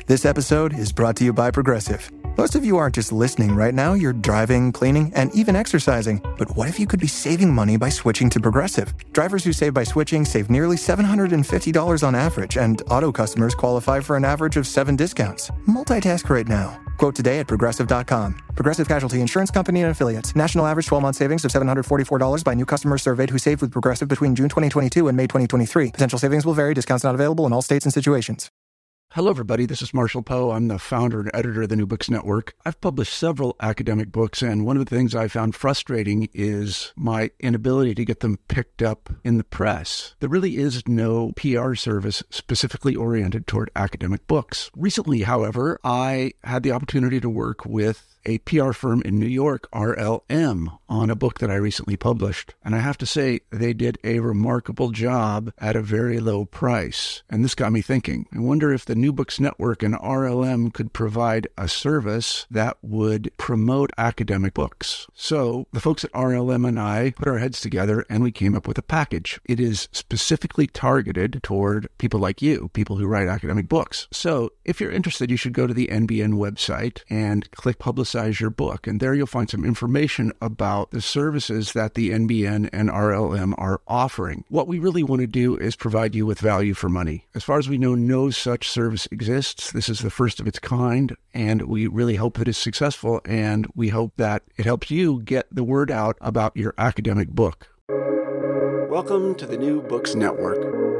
This episode is brought to you by Progressive. Most of you aren't just listening right now, you're driving, cleaning, and even exercising. But what if you could be saving money by switching to Progressive? Drivers who save by switching save nearly $750 on average, and auto customers qualify for an average of 7 discounts. Multitask right now. Quote today at Progressive.com. Progressive Casualty Insurance Company and Affiliates. National average 12-month savings of $744 by new customers surveyed who saved with Progressive between June 2022 and May 2023. Potential savings will vary. Discounts not available in all states and situations. Hello, everybody. This is Marshall Poe. I'm the founder and editor of the New Books Network. I've published several academic books, and one of the things I found frustrating is my inability to get them picked up in the press. There really is no PR service specifically oriented toward academic books. Recently, however, I had the opportunity to work with a PR firm in New York, RLM, on a book that I recently published. And I have to say, they did a remarkable job at a very low price. And this got me thinking. I wonder if the New Books Network and RLM could provide a service that would promote academic books. So the folks at RLM and I put our heads together and we came up with a package. It is specifically targeted toward people like you, people who write academic books. So if you're interested, you should go to the NBN website and click Publicize your book. And there you'll find some information about the services that the NBN and RLM are offering. What we really want to do is provide you with value for money. As far as we know, no such service exists. This is the first of its kind, and we really hope that it's successful, and we hope that it helps you get the word out about your academic book. Welcome to the New Books Network.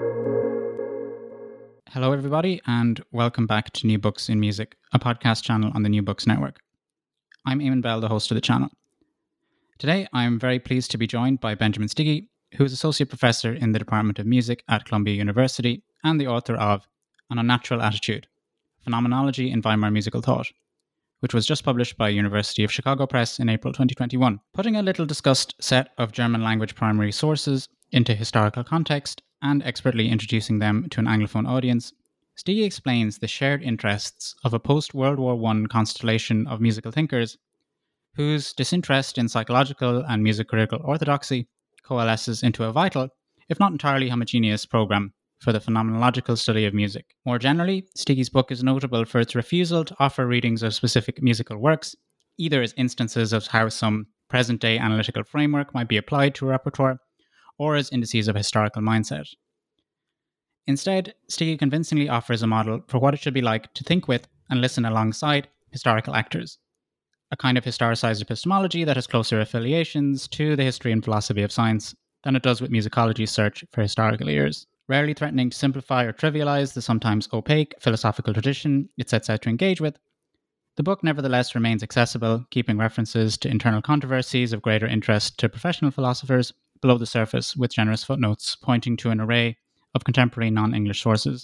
Hello, everybody, and welcome back to New Books in Music, a podcast channel on the New Books Network. I'm Eamon Bell, the host of the channel. Today, I'm very pleased to be joined by Benjamin Stiggy, who is Associate Professor in the Department of Music at Columbia University and the author of An Unnatural Attitude, Phenomenology in Weimar Musical Thought, which was just published by University of Chicago Press in April 2021. Putting a little discussed set of German language primary sources into historical context and expertly introducing them to an Anglophone audience, Stiggy explains the shared interests of a post-World War I constellation of musical thinkers whose disinterest in psychological and music-critical orthodoxy coalesces into a vital, if not entirely homogeneous, program for the phenomenological study of music. More generally, Stiggy's book is notable for its refusal to offer readings of specific musical works, either as instances of how some present-day analytical framework might be applied to a repertoire, or as indices of historical mindset. Instead, Stiggy convincingly offers a model for what it should be like to think with and listen alongside historical actors, a kind of historicized epistemology that has closer affiliations to the history and philosophy of science than it does with musicology's search for historical ears. Rarely threatening to simplify or trivialize the sometimes opaque philosophical tradition it sets out to engage with, the book nevertheless remains accessible, keeping references to internal controversies of greater interest to professional philosophers below the surface with generous footnotes pointing to an array of contemporary non-English sources.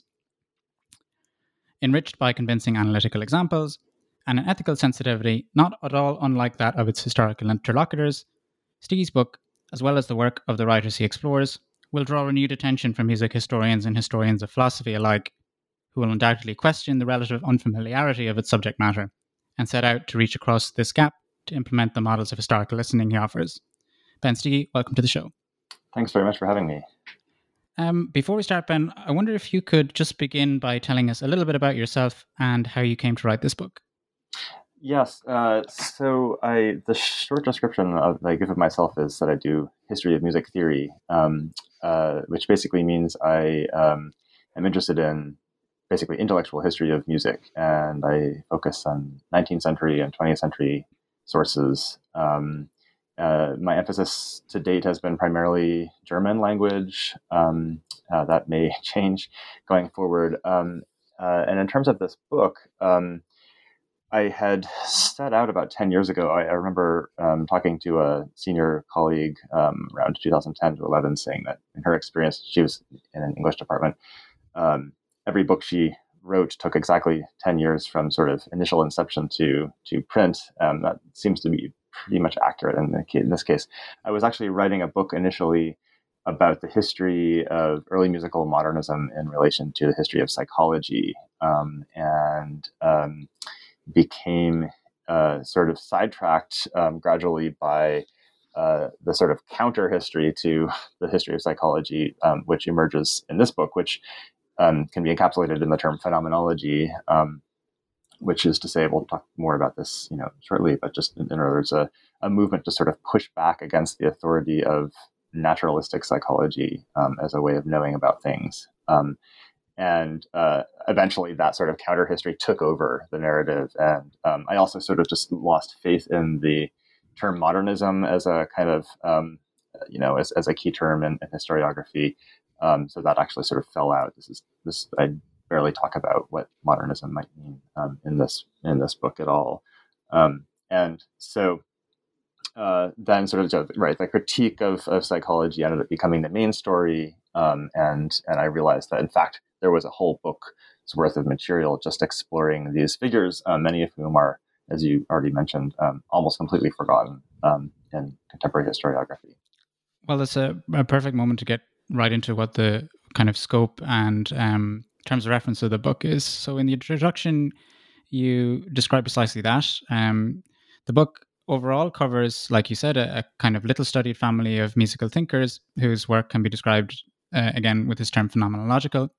Enriched by convincing analytical examples and an ethical sensitivity not at all unlike that of its historical interlocutors, Stiggy's book, as well as the work of the writers he explores, will draw renewed attention from music historians and historians of philosophy alike, who will undoubtedly question the relative unfamiliarity of its subject matter and set out to reach across this gap to implement the models of historical listening he offers. Ben Stiggy, welcome to the show. Thanks very much for having me. Before we start, Ben, I wonder if you could just begin by telling us a little bit about yourself and how you came to write this book. Yes. The short description that I give of myself is that I do history of music theory, which basically means I am interested in basically intellectual history of music, and I focus on 19th century and 20th century sources. My emphasis to date has been primarily German language. That may change going forward. And in terms of this book, I had set out about 10 years ago. I remember talking to a senior colleague around 2010 to 11, saying that in her experience, she was in an English department. Every book she wrote took exactly 10 years from sort of initial inception to print. That seems to be pretty much accurate in this case. I was actually writing a book initially about the history of early musical modernism in relation to the history of psychology, and became sort of sidetracked gradually by the sort of counter history to the history of psychology, which emerges in this book, which can be encapsulated in the term phenomenology. which is to say, we'll talk more about this, shortly, but just in other words, a movement to sort of push back against the authority of naturalistic psychology as a way of knowing about things. And eventually that sort of counter history took over the narrative. And I also sort of just lost faith in the term modernism as a kind of, as a key term in historiography. So that actually sort of fell out. I barely talk about what modernism might mean in this book at all. And so then sort of, right, the critique of psychology ended up becoming the main story. And I realized that, in fact, there was a whole book's worth of material just exploring these figures, many of whom are, as you already mentioned, almost completely forgotten in contemporary historiography. Well, it's a perfect moment to get right into what the kind of scope and terms of reference of the book is. So in the introduction, you describe precisely that. The book overall covers, like you said, a kind of little studied family of musical thinkers whose work can be described, again, with this term phenomenological.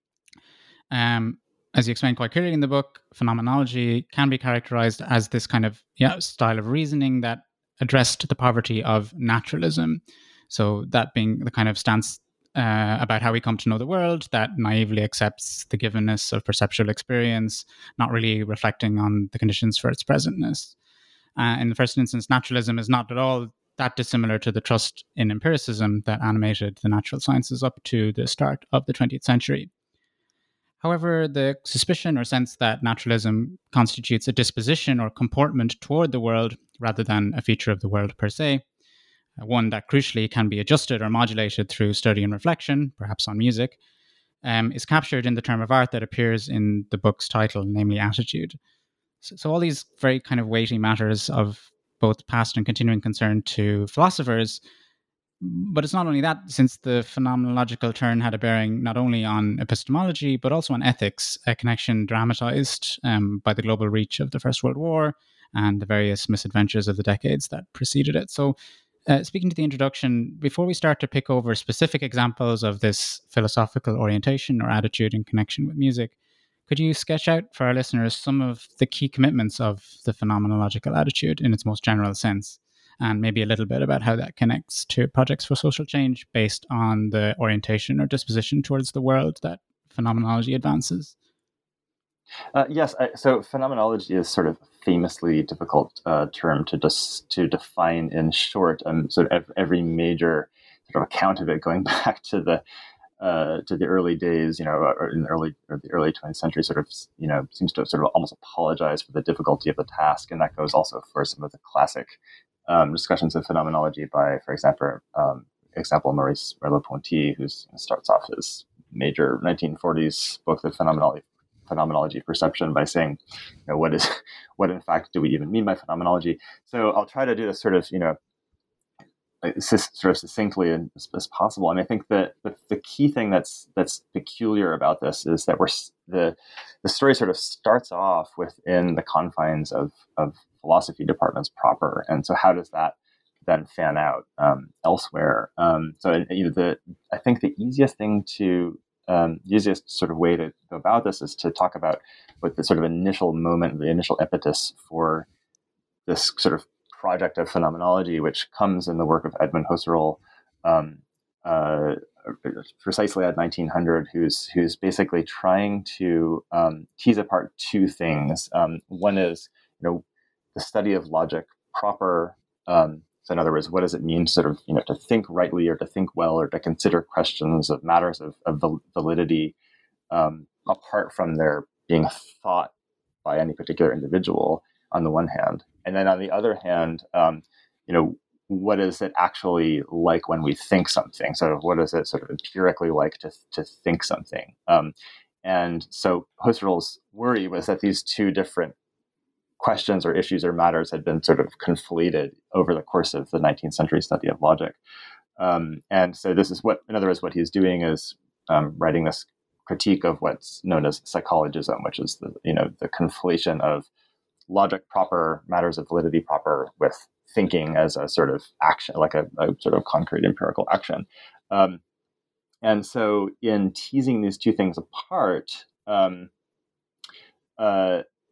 As you explain quite clearly in the book, phenomenology can be characterized as this kind of style of reasoning that addressed the poverty of naturalism. So that being the kind of stance about how we come to know the world that naively accepts the givenness of perceptual experience, not really reflecting on the conditions for its presentness. In the first instance, naturalism is not at all that dissimilar to the trust in empiricism that animated the natural sciences up to the start of the 20th century. However, the suspicion or sense that naturalism constitutes a disposition or comportment toward the world rather than a feature of the world per se, one that crucially can be adjusted or modulated through study and reflection, perhaps on music, is captured in the term of art that appears in the book's title, namely attitude. So all these very kind of weighty matters of both past and continuing concern to philosophers. But it's not only that, since the phenomenological turn had a bearing not only on epistemology, but also on ethics, a connection dramatized by the global reach of the First World War and the various misadventures of the decades that preceded it. So speaking to the introduction, before we start to pick over specific examples of this philosophical orientation or attitude in connection with music, could you sketch out for our listeners some of the key commitments of the phenomenological attitude in its most general sense? And maybe a little bit about how that connects to projects for social change based on the orientation or disposition towards the world that phenomenology advances? Yes. So phenomenology is sort of famously difficult term to define in short. Sort of every major sort of account of it going back to the early days, or in the early 20th century, sort of, seems to sort of almost apologize for the difficulty of the task, and that goes also for some of the classic discussions of phenomenology by, for example, Maurice Merleau-Ponty, who starts off his major 1940s book, The Phenomenology of Perception, by saying, what in fact do we even mean by phenomenology? So I'll try to do this sort of, sort of succinctly as possible. And I think that the key thing that's peculiar about this is that the story sort of starts off within the confines of philosophy departments proper, and so how does that then fan out elsewhere? So I think the easiest sort of way to go about this is to talk about what the sort of initial moment, the initial impetus for this sort of project of phenomenology, which comes in the work of Edmund Husserl, precisely at 1900, who's basically trying to tease apart two things. One is, the study of logic proper. So in other words, what does it mean to sort of, to think rightly or to think well or to consider questions of matters of validity apart from their being thought by any particular individual on the one hand. And then on the other hand, what is it actually like when we think something? So what is it sort of empirically like to think something? And so Husserl's worry was that these two different questions or issues or matters had been sort of conflated over the course of the 19th century study of logic. And so this is what he's doing is writing this critique of what's known as psychologism, which is the conflation of logic proper, matters of validity proper, with thinking as a sort of action, like a sort of concrete empirical action. And so in teasing these two things apart,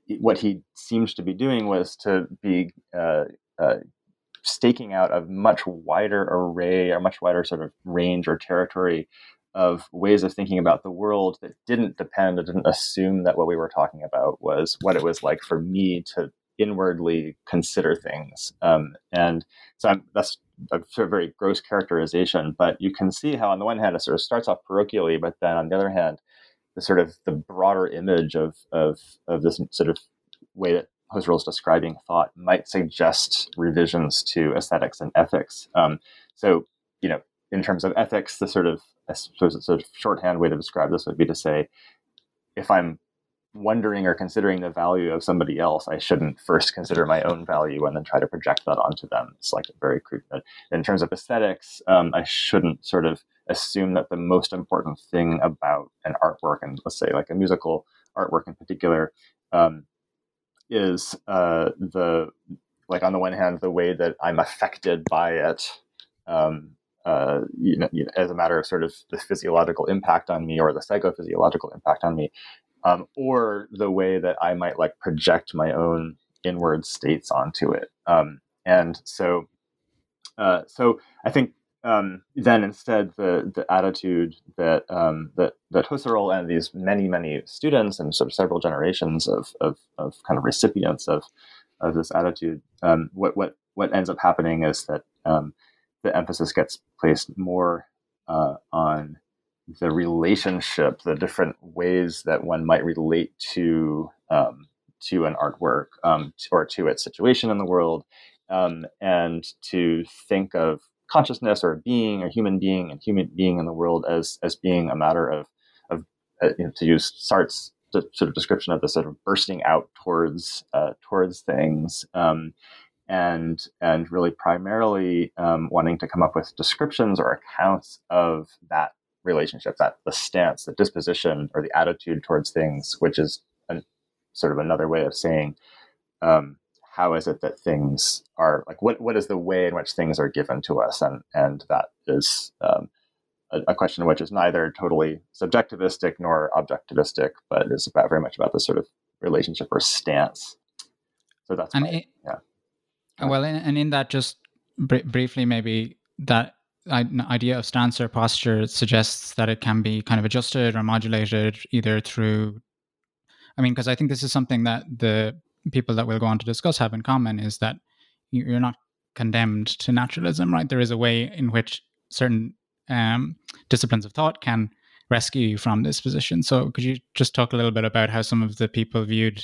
what he seemed to be doing was to be staking out a much wider array, a much wider sort of range or territory of ways of thinking about the world that didn't depend or didn't assume that what we were talking about was what it was like for me to inwardly consider things. And so that's a sort of very gross characterization, but you can see how on the one hand it sort of starts off parochially, but then on the other hand, the broader image of this sort of way that Husserl is describing thought might suggest revisions to aesthetics and ethics. So, in terms of ethics, the sort of shorthand way to describe this would be to say, if I'm wondering or considering the value of somebody else, I shouldn't first consider my own value and then try to project that onto them. It's like a very crude. In terms of aesthetics, I shouldn't sort of assume that the most important thing about an artwork, and let's say like a musical artwork in particular, is on the one hand, the way that I'm affected by it, as a matter of sort of the physiological impact on me or the psychophysiological impact on me, or the way that I might like project my own inward states onto it. And so I think then instead the attitude that Husserl and these many students and sort of several generations of kind of recipients of this attitude, what ends up happening is that the emphasis gets placed more on the relationship, the different ways that one might relate to an artwork or to its situation in the world, and to think of consciousness or being or human being and human being in the world as being a matter of to use Sartre's sort of description of the sort of bursting out towards things, and really primarily wanting to come up with descriptions or accounts of that relationship, that the stance, the disposition, or the attitude towards things, which is sort of another way of saying how is it that things are like, what is the way in which things are given to us, and that is a question which is neither totally subjectivistic nor objectivistic, but is very much about the sort of relationship or stance. So that's well, and in that, just briefly, maybe that idea of stance or posture suggests that it can be kind of adjusted or modulated either through, because I think this is something that the people that we'll go on to discuss have in common, is that you're not condemned to naturalism, right? There is a way in which certain disciplines of thought can rescue you from this position. So could you just talk a little bit about how some of the people viewed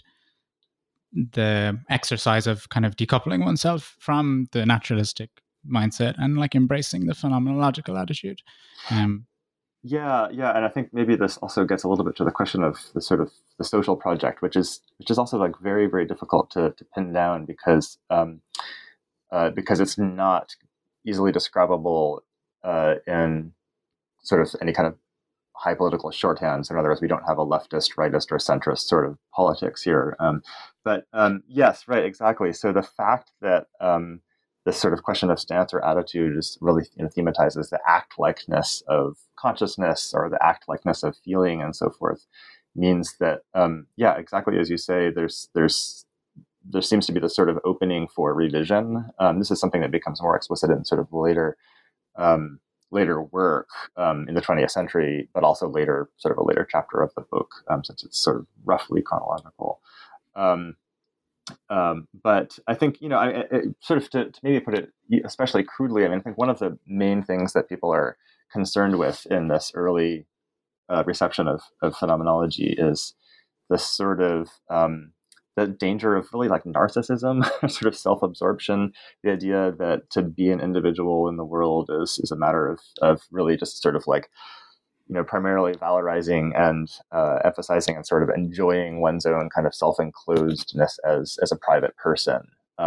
the exercise of kind of decoupling oneself from the naturalistic mindset and like embracing the phenomenological attitude? Yeah, and I think maybe this also gets a little bit to the question of the sort of the social project, which is also like very, very difficult to pin down because it's not easily describable in sort of any kind of high political shorthand. So in other words, we don't have a leftist, rightist, or centrist sort of politics here. But yes, right, exactly. So the fact that this sort of question of stance or attitude is really thematizes the act-likeness of consciousness or the act-likeness of feeling and so forth, means that, exactly as you say, there seems to be this sort of opening for revision. This is something that becomes more explicit in sort of later work in the 20th century, but also sort of a later chapter of the book, since it's sort of roughly chronological. But I think, sort of to maybe put it especially crudely, I think one of the main things that people are concerned with in this early reception of phenomenology is this sort of the danger of really like narcissism, sort of self-absorption, the idea that to be an individual in the world is a matter of really just sort of like, primarily valorizing and emphasizing and sort of enjoying one's own kind of self-enclosedness as a private person.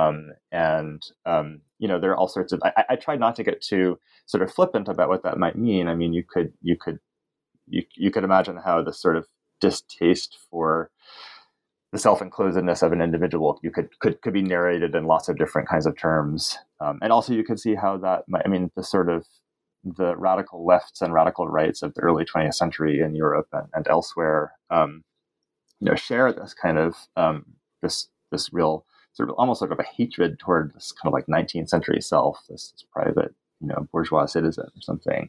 There are all sorts of, I try not to get too sort of flippant about what that might mean. I mean, you could imagine how this sort of distaste for the self-enclosedness of an individual could be narrated in lots of different kinds of terms. And also you could see how that might, the radical lefts and radical rights of the early 20th century in Europe and elsewhere, share this kind of this real sort of almost sort of a hatred toward this kind of like 19th century self, this private, bourgeois citizen or something.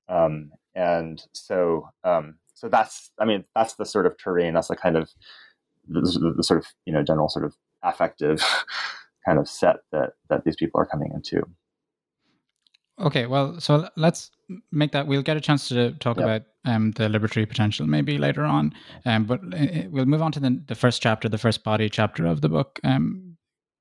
And so that's the sort of terrain, that's the kind of the sort of general sort of affective kind of set that these people are coming into. Okay, well, so let's make that. We'll get a chance to talk about the liberatory potential maybe later on, but we'll move on to the first chapter, the first body chapter of the book. And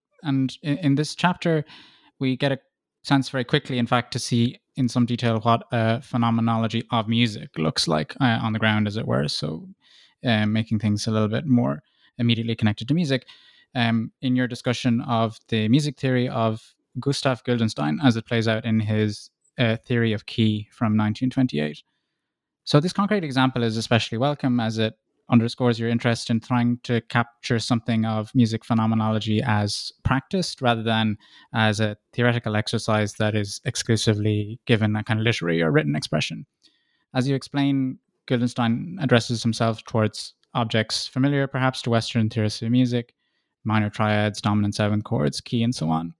in this chapter, we get a sense very quickly, in fact, to see in some detail what a phenomenology of music looks like on the ground, as it were. So making things a little bit more immediately connected to music. In your discussion of the music theory of Gustav Guldenstein, as it plays out in his theory of key from 1928. So this concrete example is especially welcome, as it underscores your interest in trying to capture something of music phenomenology as practiced rather than as a theoretical exercise that is exclusively given a kind of literary or written expression. As you explain, Guldenstein addresses himself towards objects familiar perhaps to Western theorists of music, minor triads, dominant seventh chords, key, and so on.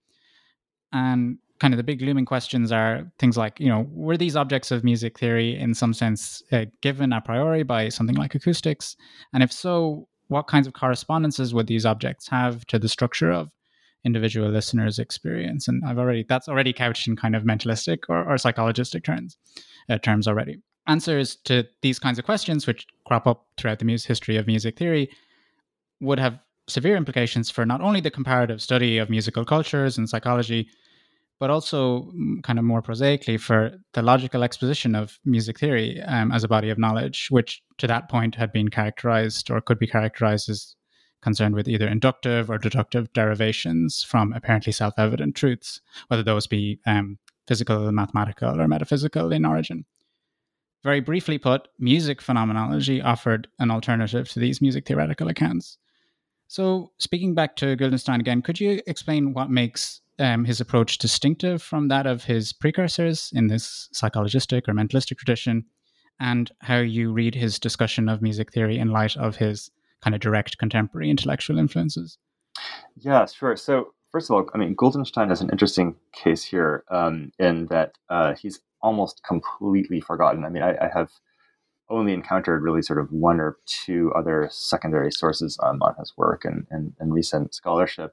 And kind of the big looming questions are things like, were these objects of music theory in some sense given a priori by something like acoustics? And if so, what kinds of correspondences would these objects have to the structure of individual listeners' experience? And that's already couched in kind of mentalistic or psychologistic terms already. Answers to these kinds of questions, which crop up throughout the history of music theory, would have severe implications for not only the comparative study of musical cultures and psychology, but also kind of more prosaically for the logical exposition of music theory as a body of knowledge, which to that point had been characterized or could be characterized as concerned with either inductive or deductive derivations from apparently self-evident truths, whether those be physical, mathematical, or metaphysical in origin. Very briefly put, music phenomenology offered an alternative to these music theoretical accounts. So speaking back to Guldenstein again, could you explain what makes his approach distinctive from that of his precursors in this psychologistic or mentalistic tradition, and how you read his discussion of music theory in light of his kind of direct contemporary intellectual influences? Yeah, sure. So first of all, Guldenstein is an interesting case here in that he's almost completely forgotten. I have only encountered really sort of one or two other secondary sources on his work and recent scholarship.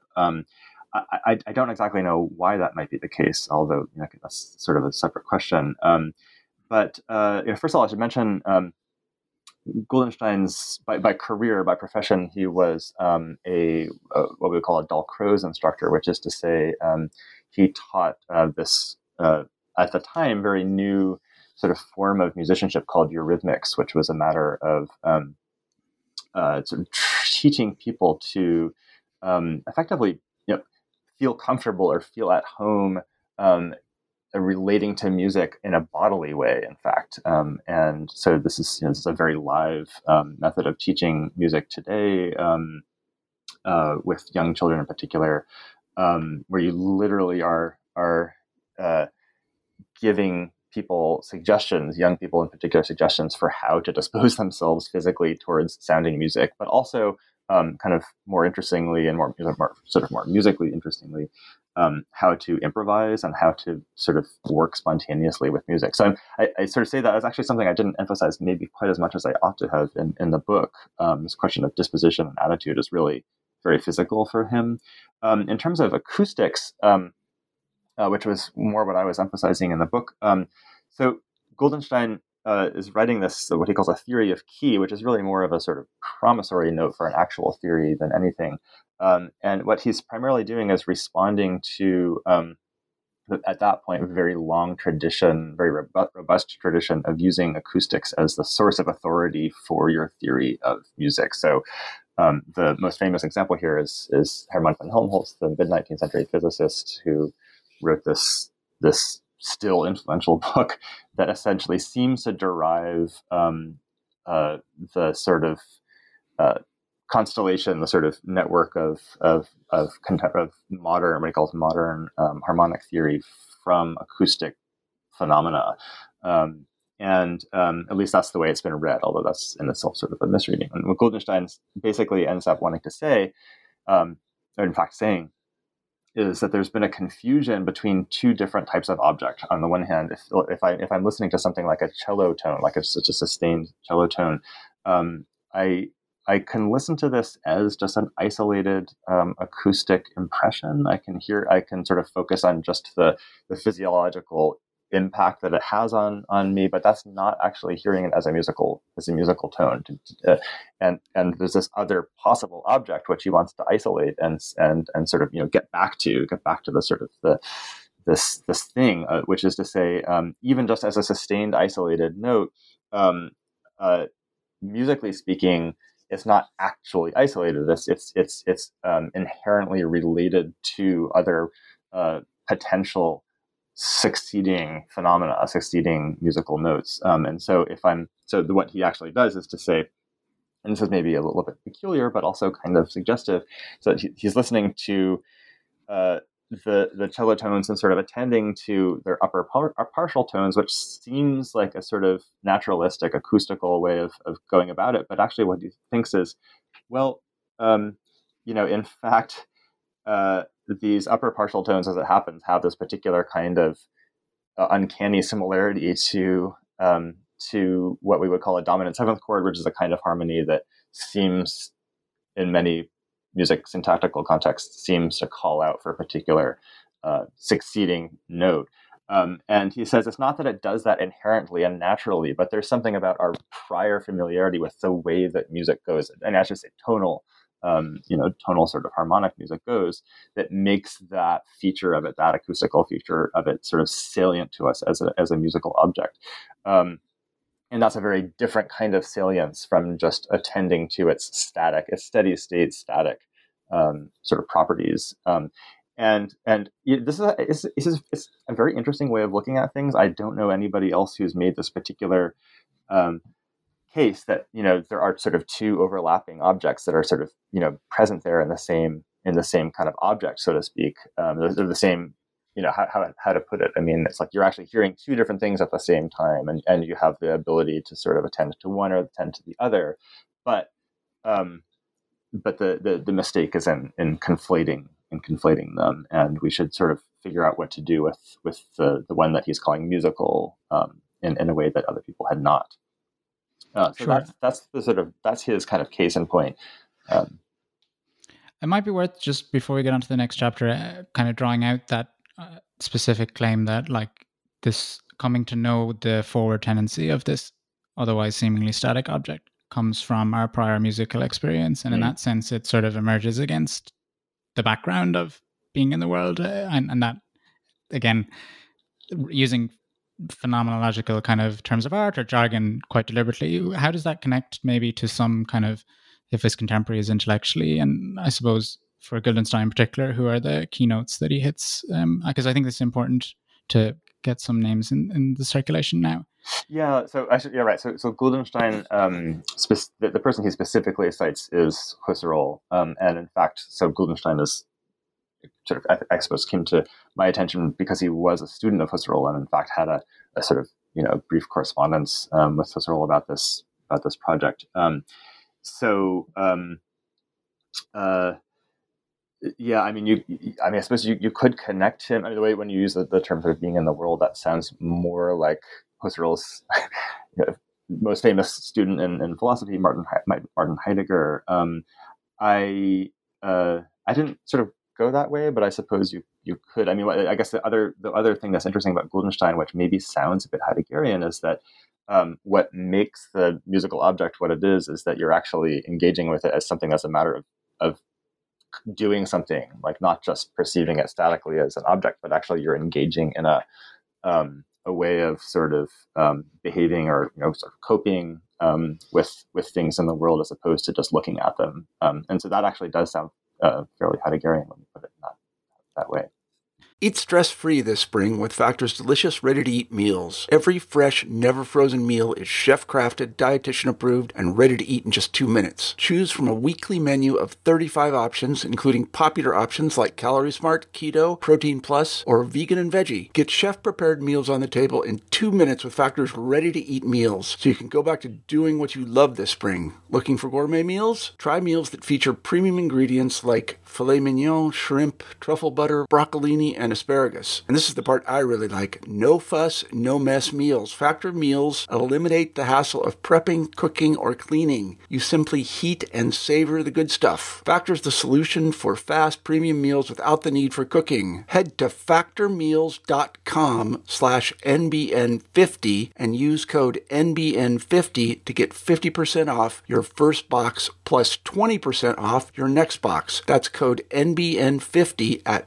I don't exactly know why that might be the case, although that's sort of a separate question. But first of all, I should mention Guldenstein's by career, by profession, he was a what we would call a Dalcroze instructor, which is to say he taught this at the time very new sort of form of musicianship called eurythmics, which was a matter of sort of teaching people to effectively feel comfortable or feel at home relating to music in a bodily way, in fact. And so this is a very live method of teaching music today with young children in particular, where you literally are giving people suggestions, young people in particular, suggestions for how to dispose themselves physically towards sounding music, but also kind of more interestingly and more musically interestingly, how to improvise and how to sort of work spontaneously with music. So I sort of say that as actually something I didn't emphasize maybe quite as much as I ought to have in the book. This question of disposition and attitude is really very physical for him. In terms of acoustics, which was more what I was emphasizing in the book. So Guldenstein is writing this, what he calls a theory of key, which is really more of a sort of promissory note for an actual theory than anything. And what he's primarily doing is responding to, at that point, a very long tradition, very robust tradition of using acoustics as the source of authority for your theory of music. So the most famous example here is Hermann von Helmholtz, the mid-19th century physicist who wrote this still influential book that essentially seems to derive the sort of constellation, the sort of network of modern, what he calls modern harmonic theory from acoustic phenomena. And at least that's the way it's been read, although that's in itself sort of a misreading. And what Guldenstein basically ends up wanting to say or in fact saying, is that there's been a confusion between two different types of object. On the one hand, if I'm listening to something like a cello tone, like it's such a sustained cello tone, I can listen to this as just an isolated acoustic impression. I can sort of focus on just the physiological impact that it has on me, but that's not actually hearing it as a musical tone. And there's this other possible object which he wants to isolate and sort of get back to the sort of this thing, which is to say, even just as a sustained isolated note, musically speaking, it's not actually isolated. It's inherently related to other potential succeeding phenomena, succeeding musical notes. And so what he actually does is to say, and this is maybe a little bit peculiar, but also kind of suggestive. So he's listening to the cello tones and sort of attending to their upper partial tones, which seems like a sort of naturalistic, acoustical way of going about it. But actually what he thinks is, well, in fact, these upper partial tones, as it happens, have this particular kind of uncanny similarity to what we would call a dominant seventh chord, which is a kind of harmony that seems, in many music syntactical contexts, seems to call out for a particular succeeding note. And he says it's not that it does that inherently and naturally, but there's something about our prior familiarity with the way that music goes, and I should say tonal sort of harmonic music goes, that makes that feature of it, that acoustical feature of it, sort of salient to us as a musical object. And that's a very different kind of salience from just attending to its steady state static sort of properties. And this is a very interesting way of looking at things. I don't know anybody else who's made this particular case that there are sort of two overlapping objects that are sort of present there in the same kind of object, so to speak. They're the same. How to put it. I mean, it's like you're actually hearing two different things at the same time, and you have the ability to sort of attend to one or attend to the other, but the mistake is in conflating them, and we should sort of figure out what to do with the one that he's calling musical in a way that other people had not. Sure. That's his kind of case in point. It might be worth, just before we get on to the next chapter, kind of drawing out that specific claim that, like, this coming to know the forward tendency of this otherwise seemingly static object comes from our prior musical experience, and in that sense it sort of emerges against the background of being in the world, and that, again, using phenomenological kind of terms of art or jargon quite deliberately, how does that connect maybe to some kind of, if his contemporaries intellectually, and I suppose for Guldenstein in particular, who are the keynotes that he hits? Because I think it's important to get some names in the circulation now. Yeah, so actually, yeah, right. So Guldenstein, the person he specifically cites is Husserl, and in fact, so Guldenstein is sort of, I suppose, came to my attention because he was a student of Husserl, and in fact had a sort of brief correspondence with Husserl about this project. Yeah, I mean, I suppose you could connect him. I mean, the way when you use the term sort of being in the world, that sounds more like Husserl's most famous student in philosophy, Martin Heidegger. I didn't sort of go that way, but I suppose you could. I mean, I guess the other thing that's interesting about Guldenstein, which maybe sounds a bit Heideggerian, is that what makes the musical object what it is that you're actually engaging with it as something that's a matter of doing something, like not just perceiving it statically as an object, but actually you're engaging in a way of sort of behaving or sort of coping with things in the world as opposed to just looking at them. And so that actually does sound fairly Heideggerian when you put it that way. Eat stress-free this spring with Factor's delicious ready-to-eat meals. Every fresh, never-frozen meal is chef-crafted, dietitian-approved, and ready to eat in just 2 minutes. Choose from a weekly menu of 35 options, including popular options like Calorie Smart, Keto, Protein Plus, or Vegan and Veggie. Get chef-prepared meals on the table in 2 minutes with Factor's ready-to-eat meals, so you can go back to doing what you love this spring. Looking for gourmet meals? Try meals that feature premium ingredients like filet mignon, shrimp, truffle butter, broccolini, and asparagus. And this is the part I really like. No fuss, no mess meals. Factor meals eliminate the hassle of prepping, cooking, or cleaning. You simply heat and savor the good stuff. Factor's the solution for fast premium meals without the need for cooking. Head to factormeals.com/NBN50 and use code NBN50 to get 50% off your first box plus 20% off your next box. That's code NBN50 at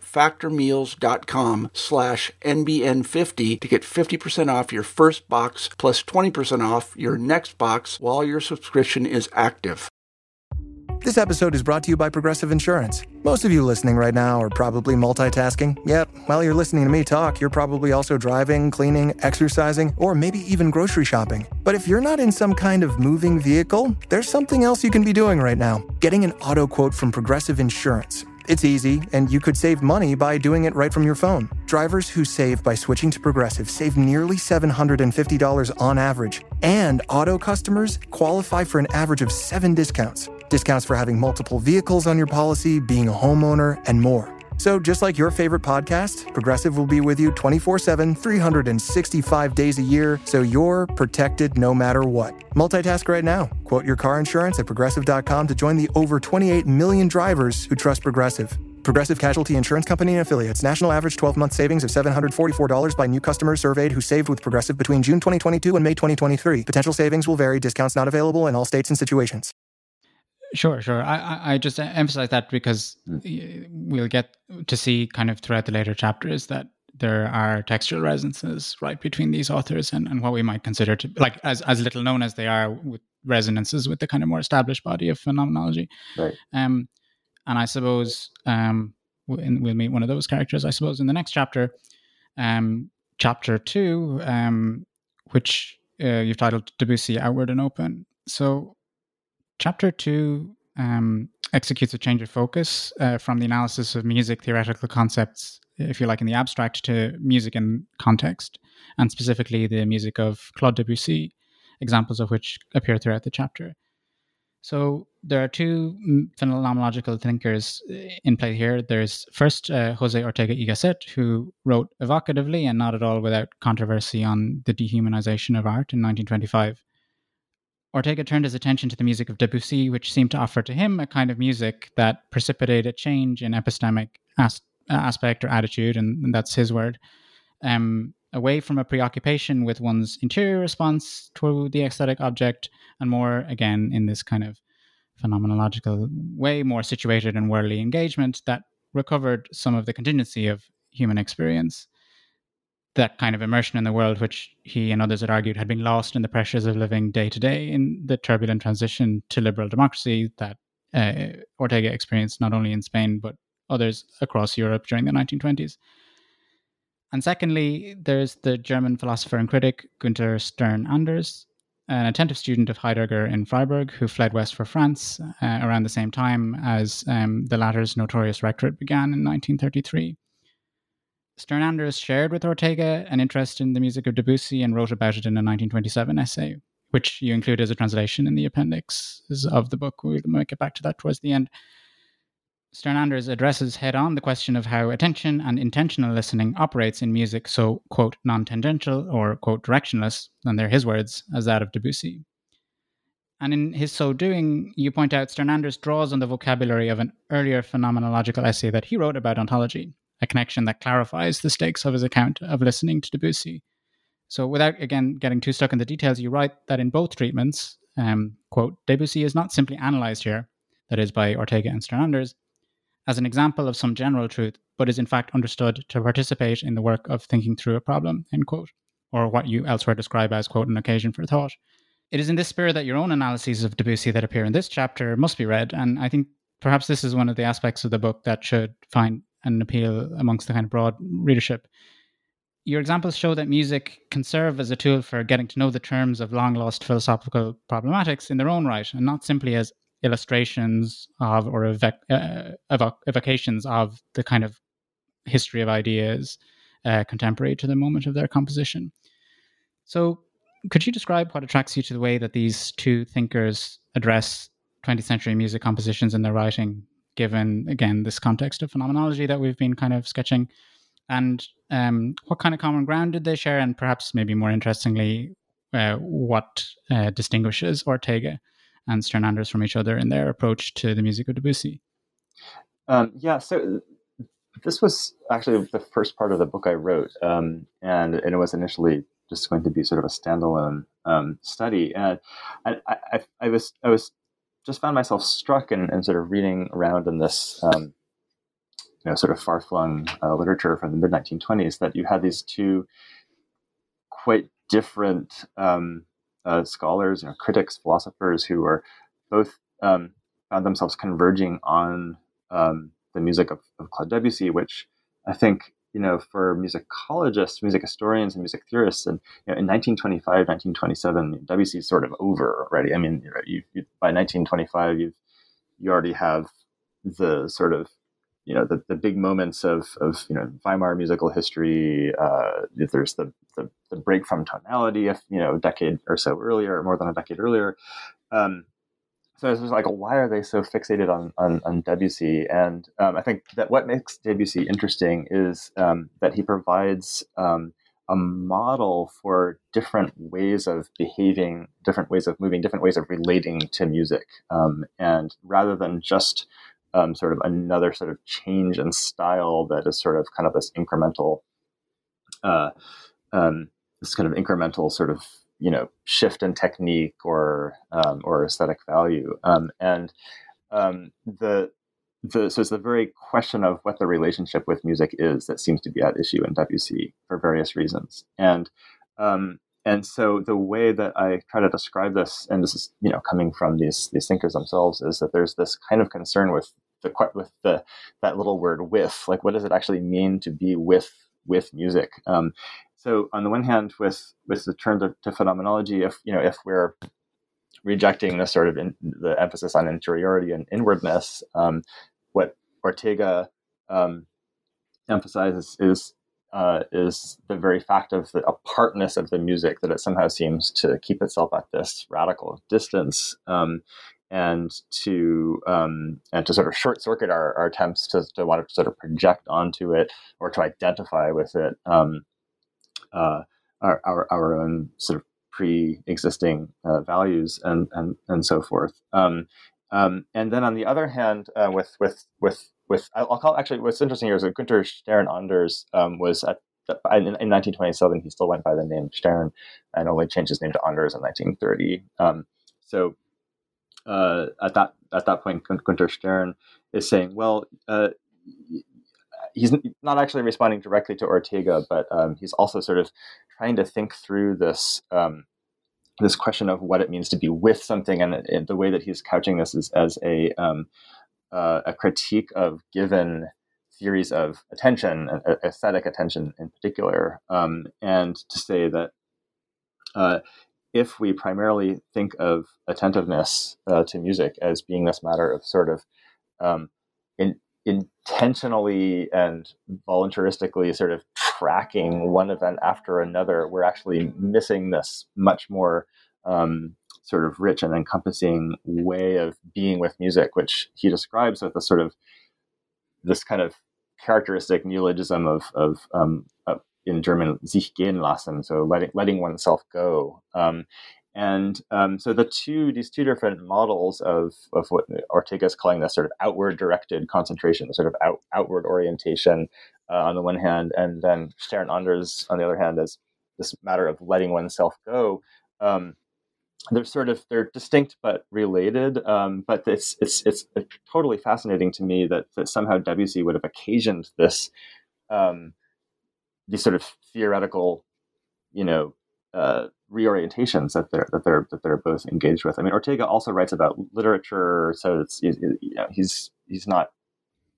factormeals.com/NBN50 to get 50% off your first box plus 20% off your next box while your subscription is active. This episode is brought to you by Progressive Insurance. Most of you listening right now are probably multitasking. Yep, while you're listening to me talk, you're probably also driving, cleaning, exercising, or maybe even grocery shopping. But if you're not in some kind of moving vehicle, there's something else you can be doing right now. Getting an auto quote from Progressive Insurance. It's easy, and you could save money by doing it right from your phone. Drivers who save by switching to Progressive save nearly $750 on average, and auto customers qualify for an average of 7 discounts. Discounts for having multiple vehicles on your policy, being a homeowner, and more. So just like your favorite podcast, Progressive will be with you 24/7, 365 days a year, so you're protected no matter what. Multitask right now. Quote your car insurance at Progressive.com to join the over 28 million drivers who trust Progressive. Progressive Casualty Insurance Company and Affiliates. National average 12-month savings of $744 by new customers surveyed who saved with Progressive between June 2022 and May 2023. Potential savings will vary. Discounts not available in all states and situations. Sure. I just emphasize that because we'll get to see kind of throughout the later chapters that there are textual resonances right between these authors and what we might consider to like as little known as they are with resonances with the kind of more established body of phenomenology. Right. And I suppose we'll meet one of those characters, I suppose, in the next chapter, chapter 2, which you've titled Debussy Outward and Open. So Chapter 2 executes a change of focus from the analysis of music theoretical concepts, if you like, in the abstract, to music in context, and specifically the music of Claude Debussy, examples of which appear throughout the chapter. So there are two phenomenological thinkers in play here. There's first José Ortega y Gasset, who wrote evocatively and not at all without controversy on the dehumanization of art in 1925. Ortega turned his attention to the music of Debussy, which seemed to offer to him a kind of music that precipitated a change in epistemic aspect or attitude, and that's his word, away from a preoccupation with one's interior response to the aesthetic object, and more, again, in this kind of phenomenological way, more situated in worldly engagement that recovered some of the contingency of human experience. That kind of immersion in the world, which he and others had argued had been lost in the pressures of living day to day in the turbulent transition to liberal democracy that Ortega experienced not only in Spain, but others across Europe during the 1920s. And secondly, there's the German philosopher and critic Günther Stern-Anders, an attentive student of Heidegger in Freiburg, who fled west for France around the same time as the latter's notorious rectorate began in 1933. Stern-Anders shared with Ortega an interest in the music of Debussy and wrote about it in a 1927 essay, which you include as a translation in the appendix of the book. We might get back to that towards the end. Stern-Anders addresses head-on the question of how attention and intentional listening operates in music so, quote, non-tangential or, quote, directionless, and they're his words, as that of Debussy. And in his so doing, you point out Stern-Anders draws on the vocabulary of an earlier phenomenological essay that he wrote about ontology, a connection that clarifies the stakes of his account of listening to Debussy. So without, again, getting too stuck in the details, you write that in both treatments, quote, Debussy is not simply analysed here, that is by Ortega and Stern-Anders, as an example of some general truth, but is in fact understood to participate in the work of thinking through a problem, end quote, or what you elsewhere describe as, quote, an occasion for thought. It is in this spirit that your own analyses of Debussy that appear in this chapter must be read, and I think perhaps this is one of the aspects of the book that should find an appeal amongst the kind of broad readership. Your examples show that music can serve as a tool for getting to know the terms of long-lost philosophical problematics in their own right, and not simply as illustrations of or evocations of the kind of history of ideas contemporary to the moment of their composition. So could you describe what attracts you to the way that these two thinkers address 20th century music compositions in their writing, given, again, this context of phenomenology that we've been kind of sketching? And what kind of common ground did they share? And perhaps maybe more interestingly, what distinguishes Ortega and Stern Anders from each other in their approach to the music of Debussy? So this was actually the first part of the book I wrote, and it was initially just going to be sort of a standalone study. And I was just found myself struck in sort of reading around in this sort of far-flung literature from the mid-1920s that you had these two quite different scholars, critics, philosophers who were both found themselves converging on the music of Claude Debussy, which I think, for musicologists, music historians, and music theorists, and in 1925, 1927, Debussy's sort of over already. I mean, by 1925, you already have the sort of the big moments of Weimar musical history. There's the break from tonality, a decade or so earlier, or more than a decade earlier. So it's just like, why are they so fixated on Debussy? And I think that what makes Debussy interesting is that he provides a model for different ways of behaving, different ways of moving, different ways of relating to music. And rather than just sort of another sort of change in style that is sort of kind of this incremental, sort of shift in technique or aesthetic value, so it's the very question of what the relationship with music is that seems to be at issue in Debussy for various reasons, and so the way that I try to describe this, and this is coming from these thinkers themselves, is that there's this kind of concern with that little word "with," like what does it actually mean to be with music? So on the one hand, with the turn to phenomenology, if we're rejecting the sort of the emphasis on interiority and inwardness, what Ortega emphasizes is the very fact of the apartness of the music, that it somehow seems to keep itself at this radical distance, and to sort of short circuit our attempts to want to sort of project onto it or to identify with it our own sort of pre-existing values and so forth. And then on the other hand, with I'll call, actually, what's interesting here is that Günther Stern Anders was in 1927. He still went by the name Stern and only changed his name to Anders in 1930. So at that point, Günther Stern is saying, well, he's not actually responding directly to Ortega, but he's also sort of trying to think through this this question of what it means to be with something, and the way that he's couching this is as a critique of given theories of attention, aesthetic attention in particular, and to say that if we primarily think of attentiveness to music as being this matter of sort of intentionally and voluntaristically sort of tracking one event after another, we're actually missing this much more sort of rich and encompassing way of being with music, which he describes with a sort of this kind of characteristic neologism of in German, sich gehen lassen, so letting oneself go. So these two different models of what Ortega is calling this sort of outward directed concentration, the sort of outward orientation on the one hand, and then Stern Anders on the other hand as this matter of letting oneself go. They're distinct but related. But it's totally fascinating to me that somehow Debussy would have occasioned this these sort of theoretical, reorientations that they're both engaged with. I mean, Ortega also writes about literature, so he's not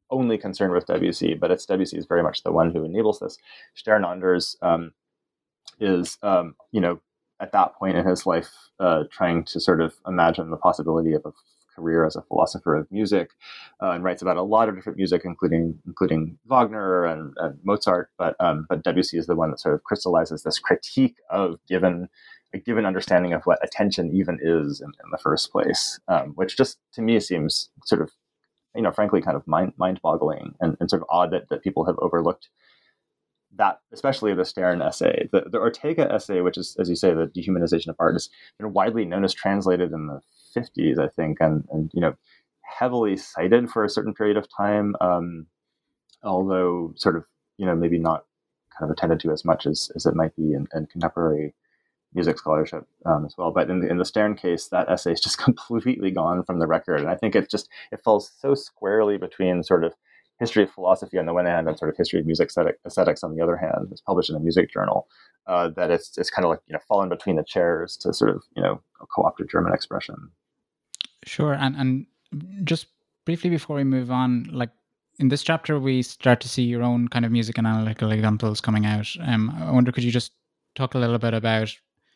only concerned with Debussy, but Debussy is very much the one who enables this. Stern Anders is, at that point in his life, trying to sort of imagine the possibility of a career as a philosopher of music, and writes about a lot of different music, including Wagner and Mozart. But Debussy is the one that sort of crystallizes this critique of a given understanding of what attention even is in the first place, which just to me seems sort of, frankly, kind of mind-boggling and sort of odd that people have overlooked that, especially the Stern essay. The Ortega essay, which is, as you say, the dehumanization of art, has been widely known as translated in the 50s, I think, and heavily cited for a certain period of time, although sort of, maybe not kind of attended to as much as it might be in contemporary music scholarship as well. But in the Stern case, that essay is just completely gone from the record. And I think it falls so squarely between sort of history of philosophy on the one hand and sort of history of music aesthetics on the other hand. It's published in a music journal, that it's kind of like, fallen between the chairs, to sort of, a co-opted German expression. Sure. And just briefly before we move on, like in this chapter, we start to see your own kind of music and analytical examples coming out. I wonder, could you just talk a little bit about,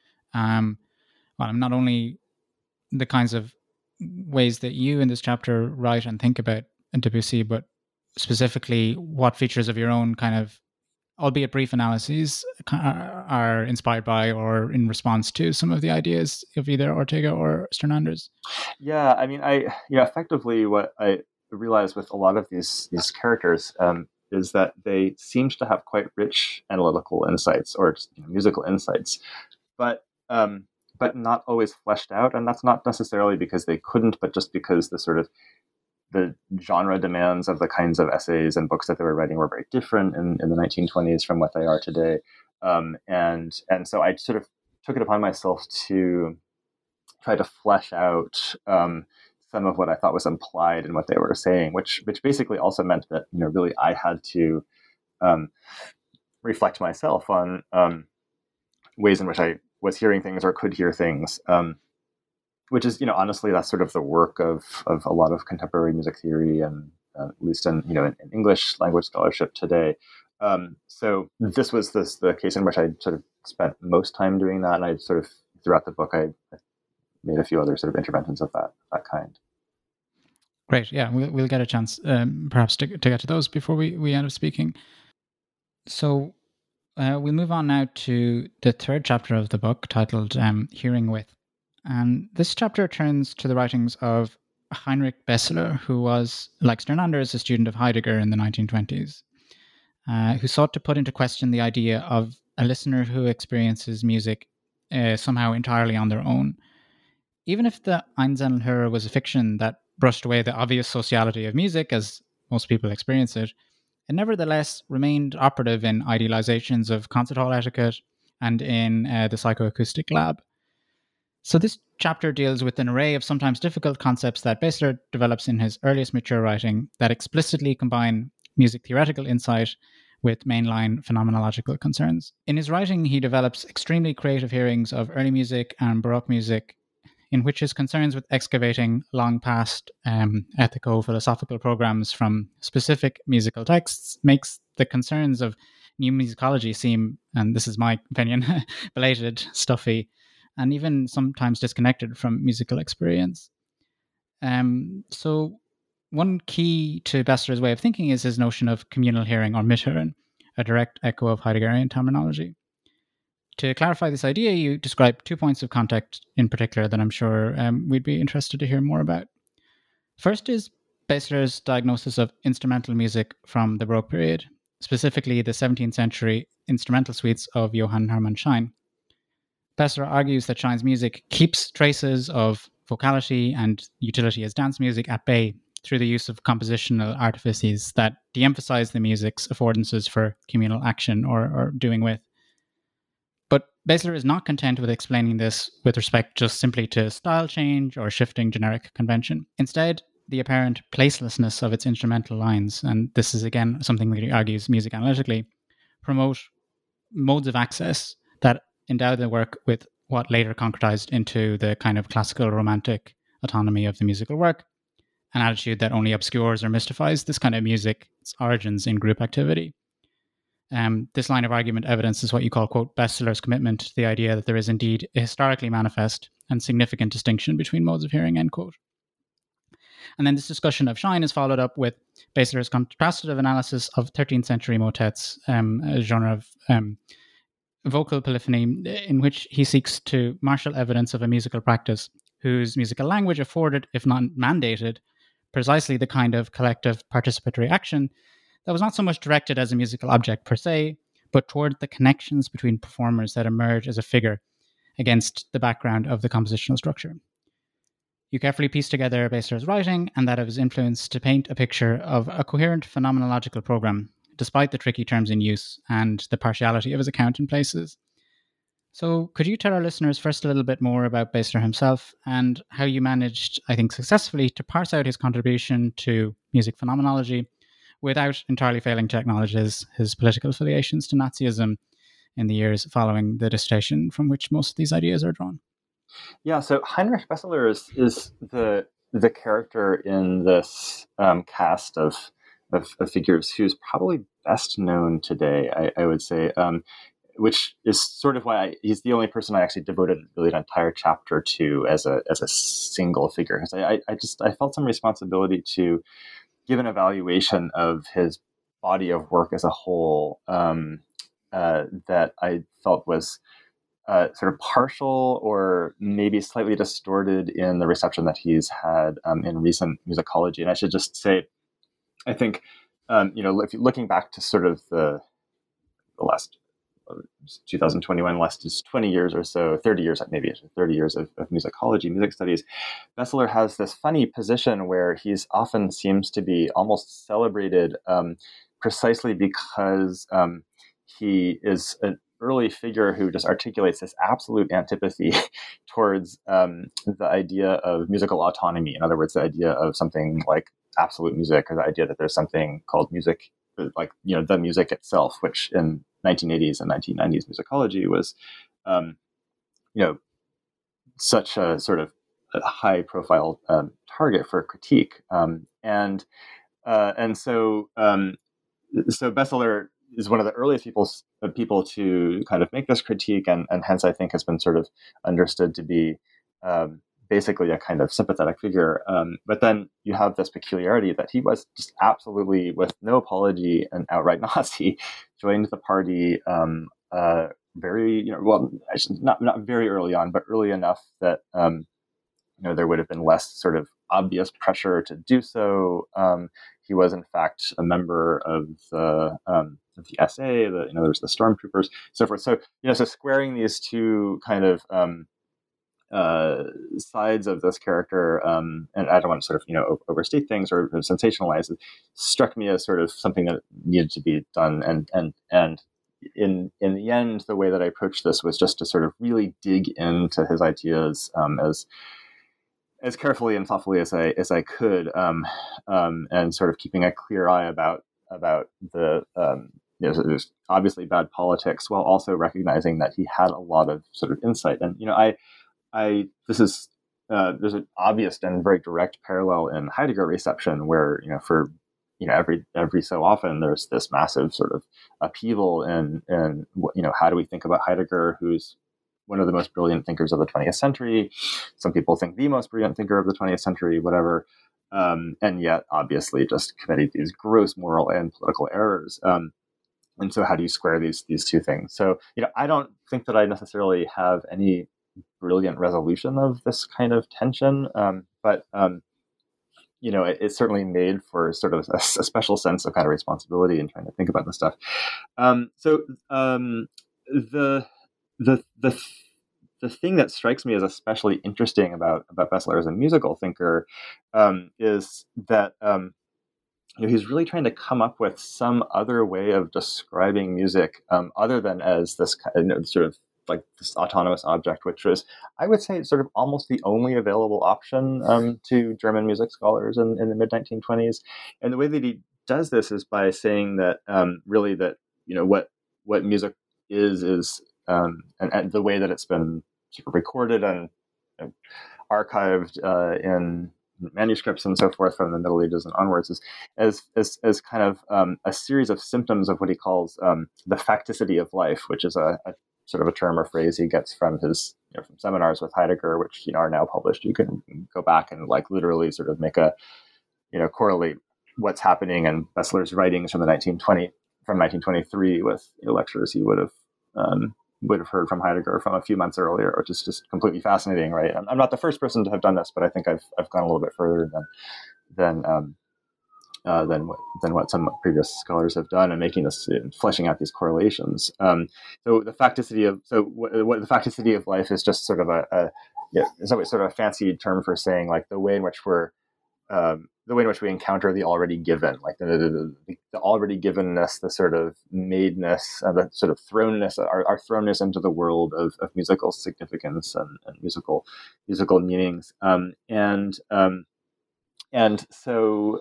not only the kinds of ways that you in this chapter write and think about Debussy, but specifically what features of your own kind of, albeit brief analyses, are inspired by or in response to some of the ideas of either Ortega or Stern Anders? Yeah, I mean, effectively what I realized with a lot of these characters is that they seemed to have quite rich analytical insights or musical insights, but not always fleshed out. And that's not necessarily because they couldn't, but just because the genre demands of the kinds of essays and books that they were writing were very different in the 1920s from what they are today. And so I sort of took it upon myself to try to flesh out some of what I thought was implied in what they were saying, which basically also meant that, really I had to reflect myself on ways in which I was hearing things or could hear things, which is, honestly, that's sort of the work of a lot of contemporary music theory, and at least in English language scholarship today. So this was the case in which I sort of spent most time doing that, and I sort of throughout the book I made a few other sort of interventions of that kind. Great, yeah, we'll get a chance perhaps to get to those before we end up speaking. So we'll move on now to the third chapter of the book, titled Hearing With. And this chapter turns to the writings of Heinrich Besseler, who was, like Stern Anders, a student of Heidegger in the 1920s, who sought to put into question the idea of a listener who experiences music somehow entirely on their own. Even if the Einzelhörer was a fiction that brushed away the obvious sociality of music, as most people experience it, it nevertheless remained operative in idealizations of concert hall etiquette and in the psychoacoustic lab. So this chapter deals with an array of sometimes difficult concepts that Besseler develops in his earliest mature writing that explicitly combine music theoretical insight with mainline phenomenological concerns. In his writing, he develops extremely creative hearings of early music and Baroque music, in which his concerns with excavating long past ethico-philosophical programs from specific musical texts makes the concerns of new musicology seem, and this is my opinion, belated, stuffy, and even sometimes disconnected from musical experience. So one key to Besseler's way of thinking is his notion of communal hearing, or Mithören, a direct echo of Heideggerian terminology. To clarify this idea, you describe 2 points of contact in particular that I'm sure we'd be interested to hear more about. First is Besseler's diagnosis of instrumental music from the Baroque period, specifically the 17th century instrumental suites of Johann Hermann Schein. Besseler argues that Schein's music keeps traces of vocality and utility as dance music at bay through the use of compositional artifices that de-emphasize the music's affordances for communal action or doing with. But Besseler is not content with explaining this with respect just simply to style change or shifting generic convention. Instead, the apparent placelessness of its instrumental lines, and this is again something that he argues music analytically, promote modes of access that endow the work with what later concretized into the kind of classical romantic autonomy of the musical work, an attitude that only obscures or mystifies this kind of music's origins in group activity. This line of argument evidences what you call, quote, Bestseller's commitment to the idea that there is indeed a historically manifest and significant distinction between modes of hearing, end quote. And then this discussion of Shine is followed up with Bestseller's contrastative analysis of 13th century motets, a genre of vocal polyphony, in which he seeks to marshal evidence of a musical practice whose musical language afforded, if not mandated, precisely the kind of collective participatory action that was not so much directed as a musical object per se, but toward the connections between performers that emerge as a figure against the background of the compositional structure. You carefully piece together Bestseller's writing and that of his influence to paint a picture of a coherent phenomenological program, despite the tricky terms in use and the partiality of his account in places. So could you tell our listeners first a little bit more about Bestseller himself and how you managed, I think successfully, to parse out his contribution to music phenomenology without entirely failing to acknowledge his political affiliations to Nazism in the years following the dissertation from which most of these ideas are drawn? Yeah, so Heinrich Bestseller is the character in this cast of figures who's probably best known today, I would say, which is sort of why he's the only person I actually devoted really an entire chapter to as a single figure. Because I felt some responsibility to give an evaluation of his body of work as a whole that I felt was sort of partial or maybe slightly distorted in the reception that he's had in recent musicology. And I should just say, I think, if you're looking back to sort of the last 2021, last 20 years or so, 30 years, maybe 30 years of musicology, music studies, Bestseller has this funny position where he's often seems to be almost celebrated precisely because he is an early figure who just articulates this absolute antipathy towards the idea of musical autonomy. In other words, the idea of something like absolute music, or the idea that there's something called music, like, the music itself, which in 1980s and 1990s musicology was, such a sort of a high profile target for critique. So Bestseller is one of the earliest people to kind of make this critique, and hence I think has been sort of understood to be basically a kind of sympathetic figure. But then you have this peculiarity that he was just absolutely, with no apology, an outright Nazi, joined the party very, not very early on, but early enough that there would have been less sort of obvious pressure to do so. He was in fact a member of the SA, there's the stormtroopers, so forth. So so squaring these two kind of sides of this character, and I don't want to sort of overstate things or sensationalize it, struck me as sort of something that needed to be done. And in the end, the way that I approached this was just to sort of really dig into his ideas as carefully and thoughtfully as I could, and sort of keeping a clear eye about the there's obviously bad politics, while also recognizing that he had a lot of sort of insight. And there's an obvious and very direct parallel in Heidegger reception, where for every so often there's this massive sort of upheaval in how do we think about Heidegger, who's one of the most brilliant thinkers of the 20th century. Some people think the most brilliant thinker of the 20th century, whatever, and yet obviously just committing these gross moral and political errors. And so how do you square these two things? So I don't think that I necessarily have any brilliant resolution of this kind of tension, but it certainly made for sort of a special sense of kind of responsibility in trying to think about this stuff. The thing that strikes me as especially interesting about Bestseller as a musical thinker is that he's really trying to come up with some other way of describing music other than as this kind of sort of like this autonomous object, which was, I would say, sort of almost the only available option to German music scholars in the mid-1920s. And the way that he does this is by saying that really that what music is and the way that it's been sort of recorded and archived in manuscripts and so forth from the Middle Ages and onwards, is as kind of a series of symptoms of what he calls the facticity of life, which is a sort of a term or phrase he gets from his from seminars with Heidegger, which are now published. You can go back and like literally sort of make a correlate what's happening in Bessler's writings from 1923 with lectures he would have heard from Heidegger from a few months earlier, which is just completely fascinating, right? I'm not the first person to have done this, but I think I've gone a little bit further than what some previous scholars have done in making this, fleshing out these correlations. So the facticity of life is just sort of it's always sort of a fancy term for saying like the way in which we encounter the already given, like the already givenness, the sort of madness, the sort of thrownness, our thrownness into the world of musical significance and musical meanings, and so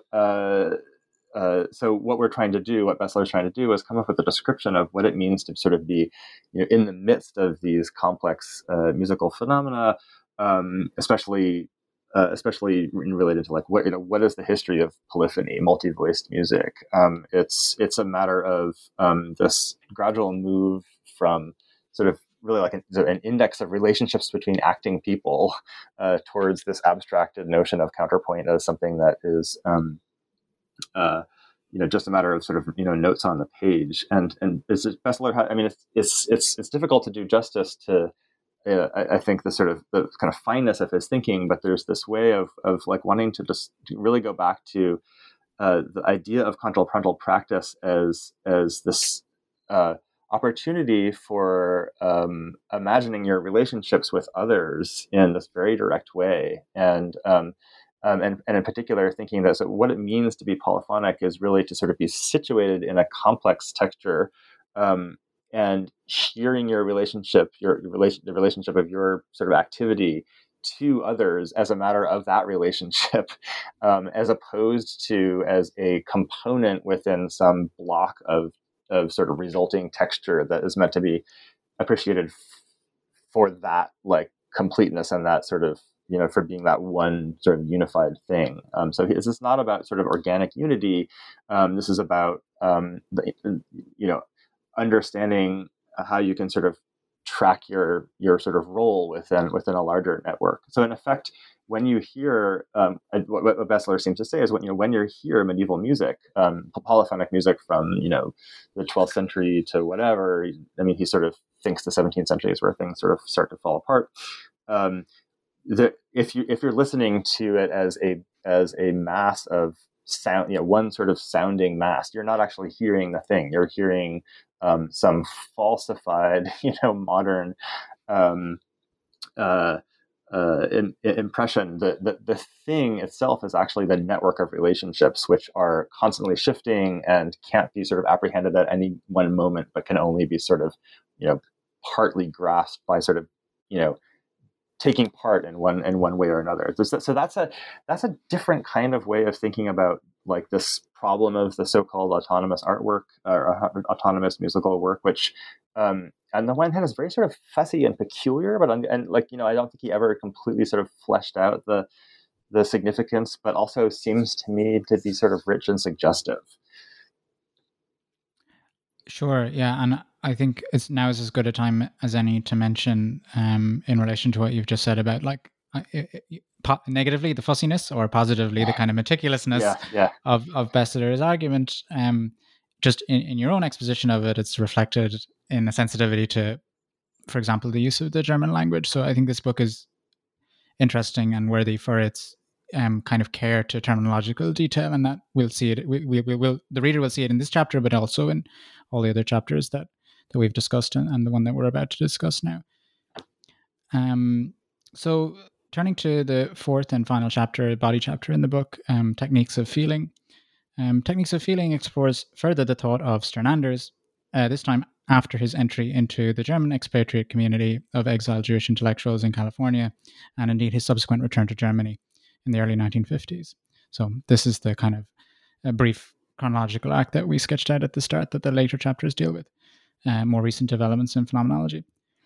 what we're trying to do, what Bessler's trying to do, is come up with a description of what it means to sort of be, in the midst of these complex musical phenomena, especially related to like what is the history of polyphony, multi-voiced music. It's a matter of this gradual move from sort of really like an index of relationships between acting people towards this abstracted notion of counterpoint as something that is just a matter of sort of notes on the page. And this is Bessler. I mean, it's difficult to do justice to. I think the kind of fineness of his thinking, but there's this way of like wanting to just really go back to the idea of contrapuntal practice as this opportunity for imagining your relationships with others in this very direct way, and in particular thinking that what it means to be polyphonic is really to sort of be situated in a complex texture. And hearing your relationship, the relationship of your sort of activity to others as a matter of that relationship, as opposed to as a component within some block of sort of resulting texture that is meant to be appreciated for that like completeness and that sort of for being that one sort of unified thing. So this is not about sort of organic unity. This is about understanding how you can sort of track your sort of role within a larger network. So in effect, when you hear what Bessler seems to say is when you hear medieval music, polyphonic music from the 12th century to whatever. I mean, he sort of thinks the 17th century is where things sort of start to fall apart. If you're listening to it as a mass of sound, one sort of sounding mass, you're not actually hearing the thing. You're hearing some falsified, modern impression. The thing itself is actually the network of relationships, which are constantly shifting and can't be sort of apprehended at any one moment, but can only be sort of, partly grasped by sort of, taking part in one way or another. So that's a different kind of way of thinking about like this problem of the so-called autonomous artwork or autonomous musical work, which on the one hand is very sort of fussy and peculiar, but I don't think he ever completely sort of fleshed out the significance, but also seems to me to be sort of rich and suggestive. Sure, yeah, and I think it's now is as good a time as any to mention in relation to what you've just said about like negatively the fussiness or positively the kind of meticulousness of Bessler's argument. Just in your own exposition of it, it's reflected in a sensitivity to, for example, the use of the German language. So I think this book is interesting and worthy for its kind of care to terminological detail, and that we'll see it. The reader will see it in this chapter, but also in all the other chapters that we've discussed and the one that we're about to discuss now. So turning to the fourth and final chapter, body chapter in the book, Techniques of Feeling. Techniques of Feeling explores further the thought of Stern-Anders, this time after his entry into the German expatriate community of exiled Jewish intellectuals in California, and indeed his subsequent return to Germany in the early 1950s. So this is the kind of a brief chronological act that we sketched out at the start that the later chapters deal with, more recent developments in phenomenology.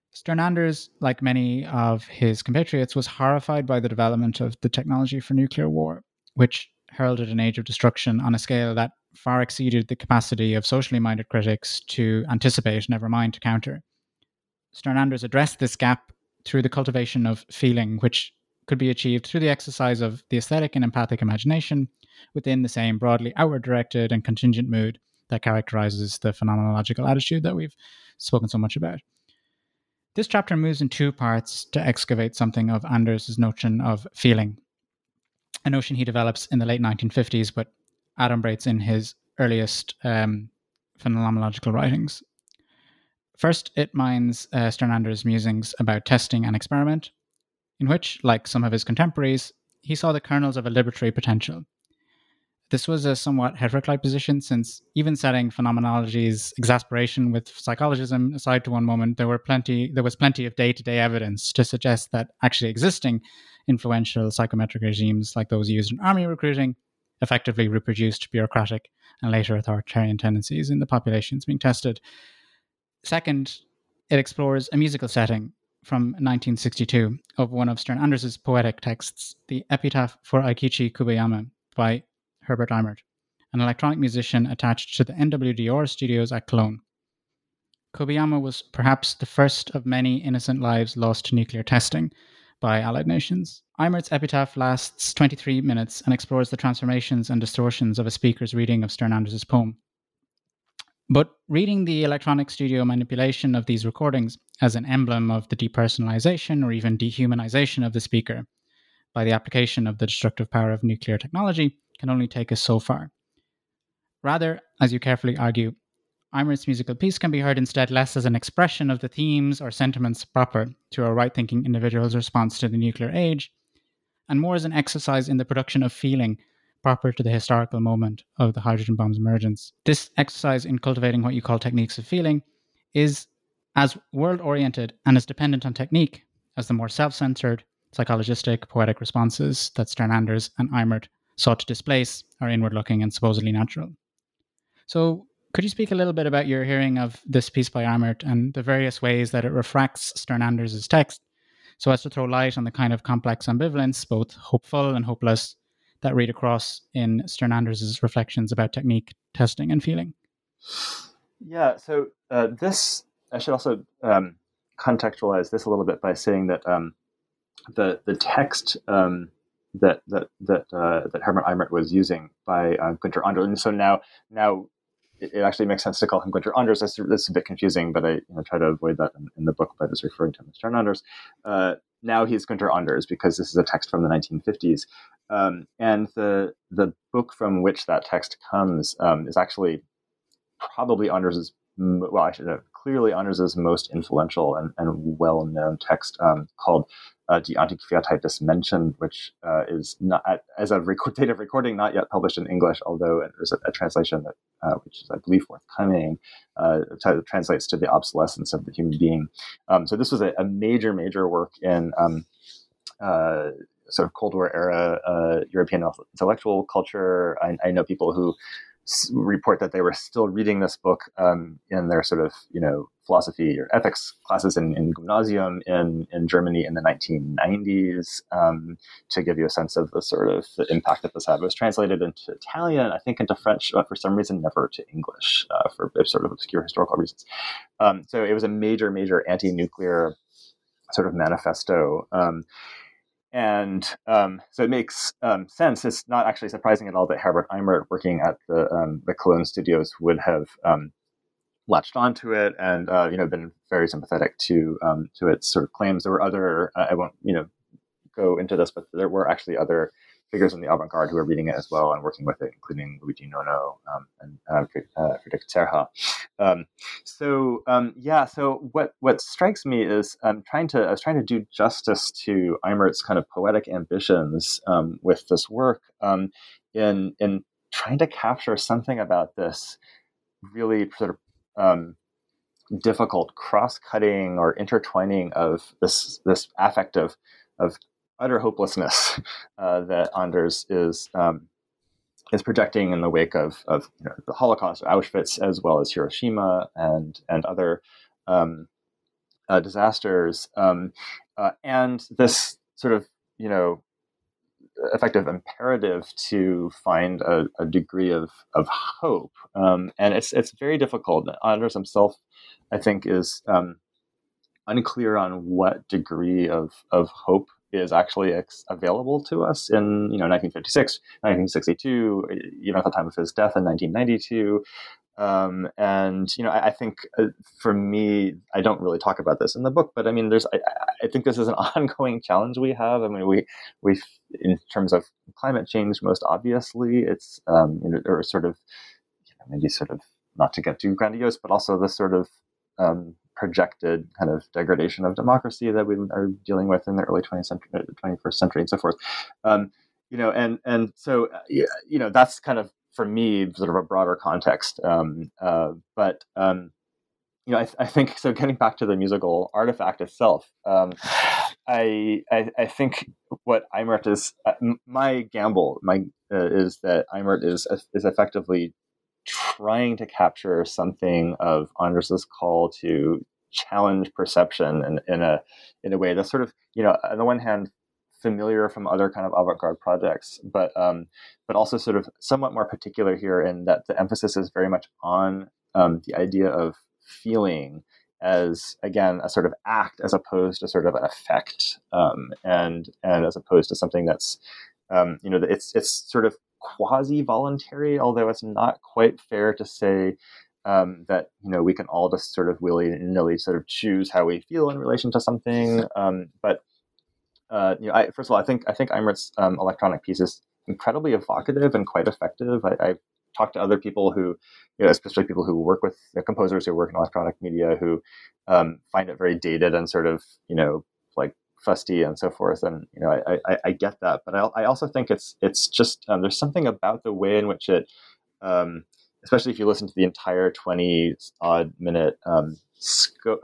Stern Anders, like many of his compatriots, was horrified by the development of the technology for nuclear war, which heralded an age of destruction on a scale that far exceeded the capacity of socially minded critics to anticipate, never mind to counter. Stern Anders addressed this gap through the cultivation of feeling, which could be achieved through the exercise of the aesthetic and empathic imagination within the same broadly outward directed and contingent mood that characterizes the phenomenological attitude that we've spoken so much about. This chapter moves in two parts to excavate something of Anders' notion of feeling, a notion he develops in the late 1950s, but adumbrates in his earliest phenomenological writings. First, it mines Stern Anders' musings about testing and experiment, in which, like some of his contemporaries, he saw the kernels of a liberatory potential. This was a somewhat Heidrick-like position, since even setting phenomenology's exasperation with psychologism aside to one moment, there was plenty of day-to-day evidence to suggest that actually existing influential psychometric regimes like those used in army recruiting effectively reproduced bureaucratic and later authoritarian tendencies in the populations being tested. Second, it explores a musical setting from 1962 of one of Stern Anders' poetic texts, the Epitaph for Eikichi Kubayama by Herbert Eimert, an electronic musician attached to the NWDR studios at Cologne. Kobayama was perhaps the first of many innocent lives lost to nuclear testing by Allied nations. Eimert's epitaph lasts 23 minutes and explores the transformations and distortions of a speaker's reading of Stern Anders' poem. But reading the electronic studio manipulation of these recordings as an emblem of the depersonalization or even dehumanization of the speaker by the application of the destructive power of nuclear technology can only take us so far. Rather, as you carefully argue, Eimert's musical piece can be heard instead less as an expression of the themes or sentiments proper to a right-thinking individual's response to the nuclear age, and more as an exercise in the production of feeling proper to the historical moment of the hydrogen bomb's emergence. This exercise in cultivating what you call techniques of feeling is as world-oriented and as dependent on technique as the more self-centered, psychologistic, poetic responses that Stern Anders and Eimert sought to displace are inward-looking and supposedly natural. So, could you speak a little bit about your hearing of this piece by Eimert and the various ways that it refracts Stern Anders' text, so as to throw light on the kind of complex ambivalence, both hopeful and hopeless, that read across in Stern Anders' reflections about technique, testing, and feeling? Yeah, so this, I should also contextualize this a little bit by saying that the text that Herbert Eimert was using by Günther Anders, and so now it actually makes sense to call him Günther Anders. That's a bit confusing, but I try to avoid that in the book by just referring to him as Stern Anders. Now he's Günther Anders because this is a text from the 1950s, and the book from which that text comes is actually probably Anders's, well, I should know, clearly Anders's most influential and well-known text called Die Antiquiertheit des Menschen, which is not, as of date of recording, not yet published in English, although there's a translation that, which is, I believe, forthcoming, translates to the obsolescence of the human being. So this was a major work in sort of Cold War era European intellectual culture. I know people who report that they were still reading this book in their sort of, philosophy or ethics classes in Gymnasium in Germany in the 1990s, to give you a sense of the sort of the impact that this had. It was translated into Italian, I think into French, but for some reason never to English for sort of obscure historical reasons. So it was a major anti-nuclear sort of manifesto. And so it makes sense. It's not actually surprising at all that Herbert Eimert, working at the Cologne studios, would have latched onto it and been very sympathetic to its sort of claims. There were other, I won't go into this, but there were actually other figures in the avant-garde who were reading it as well and working with it, including Luigi Nono and Friedrich Zerha. So what strikes me is I was trying to do justice to Eimert's kind of poetic ambitions with this work in trying to capture something about this really sort of difficult cross-cutting or intertwining of this affect of utter hopelessness that Anders is projecting in the wake of the Holocaust, Auschwitz, as well as Hiroshima and other disasters, and this sort of effective imperative to find a degree of hope. And it's very difficult. Anders himself, I think, is unclear on what degree of hope is actually available to us in 1956, 1962, even at the time of his death in 1992. And I think for me, I don't really talk about this in the book, but I mean, I think this is an ongoing challenge we have. I mean, we in terms of climate change, most obviously, it's or sort of maybe sort of not to get too grandiose, but also the sort of projected kind of degradation of democracy that we are dealing with in the early 21st century, and so forth. And so that's kind of, for me, sort of a broader context. But I think so. Getting back to the musical artifact itself, I think what Eimert is, my gamble, is that Eimert is effectively trying to capture something of Anders's call to challenge perception in a way that's sort of, on the one hand, familiar from other kind of avant-garde projects, but also sort of somewhat more particular here in that the emphasis is very much on the idea of feeling as, again, a sort of act as opposed to sort of an effect, and as opposed to something that's it's sort of quasi-voluntary, although it's not quite fair to say that we can all just sort of willy-nilly sort of choose how we feel in relation to something. But first of all, I think Eimert's electronic piece is incredibly evocative and quite effective. I've talked to other people who, especially people who work with composers who work in electronic media, who find it very dated and sort of like fusty and so forth. And I get that, but I also think it's just there's something about the way in which it, especially if you listen to the entire 20-odd minute sort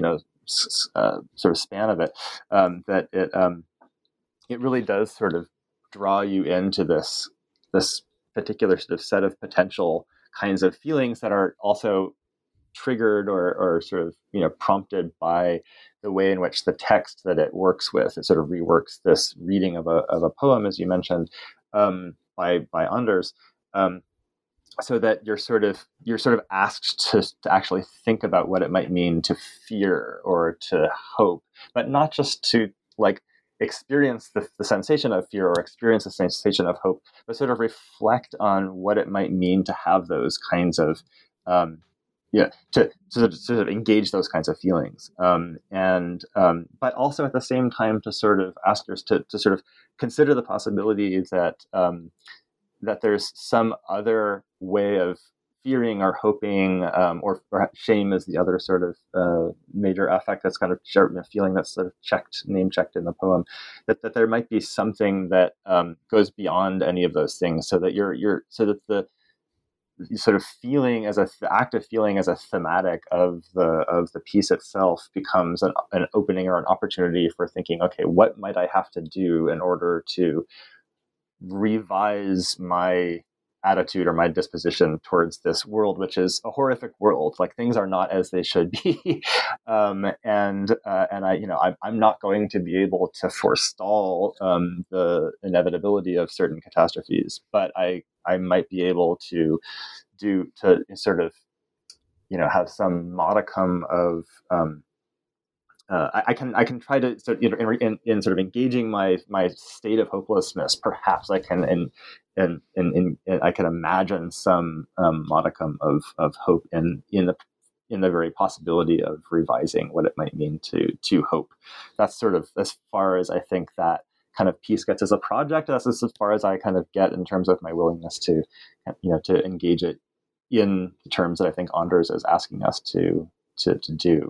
of span of it, that it really does sort of draw you into this particular sort of set of potential kinds of feelings that are also triggered or sort of prompted by the way in which the text that it works with, it sort of reworks this reading of a poem, as you mentioned, by Anders, so that you're sort of asked to actually think about what it might mean to fear or to hope, but not just to like experience the sensation of fear or experience the sensation of hope, but sort of reflect on what it might mean to have those kinds of to sort of engage those kinds of feelings, but also at the same time to sort of ask us to sort of consider the possibility that that there's some other way of fearing or hoping, or shame is the other sort of major affect that's kind of feeling that's sort of name checked in the poem, that there might be something that goes beyond any of those things, so that so that the sort of feeling the act of feeling as a thematic of the piece itself becomes an opening or an opportunity for thinking, okay, what might I have to do in order to revise my attitude or my disposition towards this world, which is a horrific world. Like, things are not as they should be, and I'm not going to be able to forestall the inevitability of certain catastrophes, but I might be able to sort of have some modicum of I can try to sort of, in sort of engaging my state of hopelessness. Perhaps I can and I can imagine some modicum of hope in the very possibility of revising what it might mean to hope. That's sort of as far as I think that kind of piece gets as a project. That's as far as I kind of get in terms of my willingness to engage it in the terms that I think Anders is asking us to do.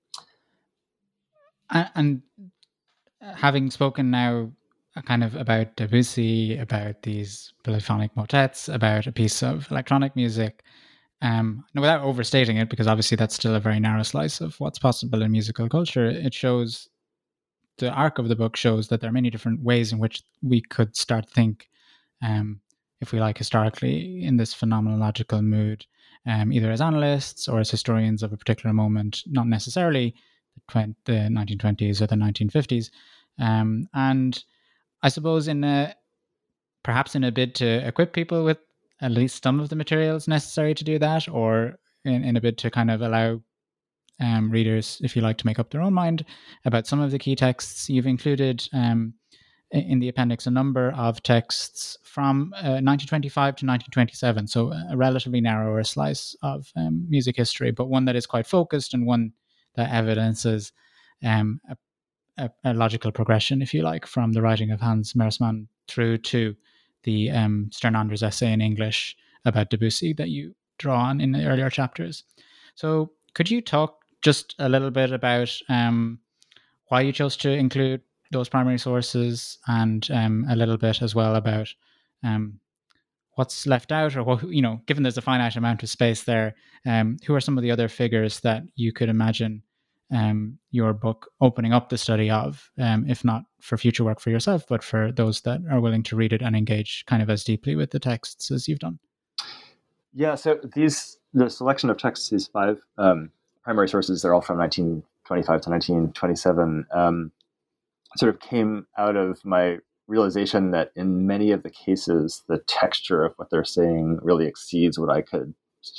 And having spoken now kind of about Debussy, about these polyphonic motets, about a piece of electronic music, without overstating it, because obviously that's still a very narrow slice of what's possible in musical culture, the arc of the book shows that there are many different ways in which we could start think, if we like, historically in this phenomenological mood, either as analysts or as historians of a particular moment, not necessarily the 1920s or the 1950s. And I suppose perhaps in a bid to equip people with at least some of the materials necessary to do that, or in a bid to kind of allow readers, if you like, to make up their own mind about some of the key texts, you've included in the appendix a number of texts from 1925 to 1927, so a relatively narrower slice of music history, but one that is quite focused and one that evidences a logical progression, if you like, from the writing of Hans Mersmann through to the Stern-Anders essay in English about Debussy that you draw on in the earlier chapters. So could you talk just a little bit about why you chose to include those primary sources, and a little bit as well about what's left out, or what, given there's a finite amount of space there, who are some of the other figures that you could imagine your book opening up the study of, if not for future work for yourself, but for those that are willing to read it and engage kind of as deeply with the texts as you've done? Yeah, so the selection of texts, these 5 primary sources, they're all from 1925 to 1927, sort of came out of my realization that in many of the cases, the texture of what they're saying really exceeds what I could,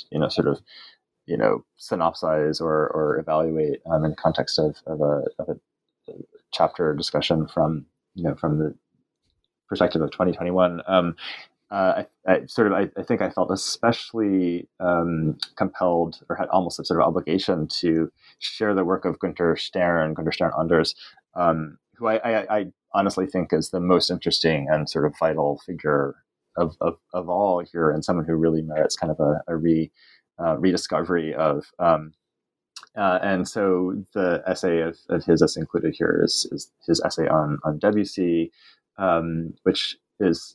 synopsize or evaluate in the context of a chapter discussion from the perspective of 2021. I think I felt especially compelled, or had almost a sort of obligation, to share the work of Günther Stern-Anders, who I honestly think is the most interesting and sort of vital figure of all here, and someone who really merits kind of a rediscovery of. And so the essay of his that's included here is his essay on Debussy, which is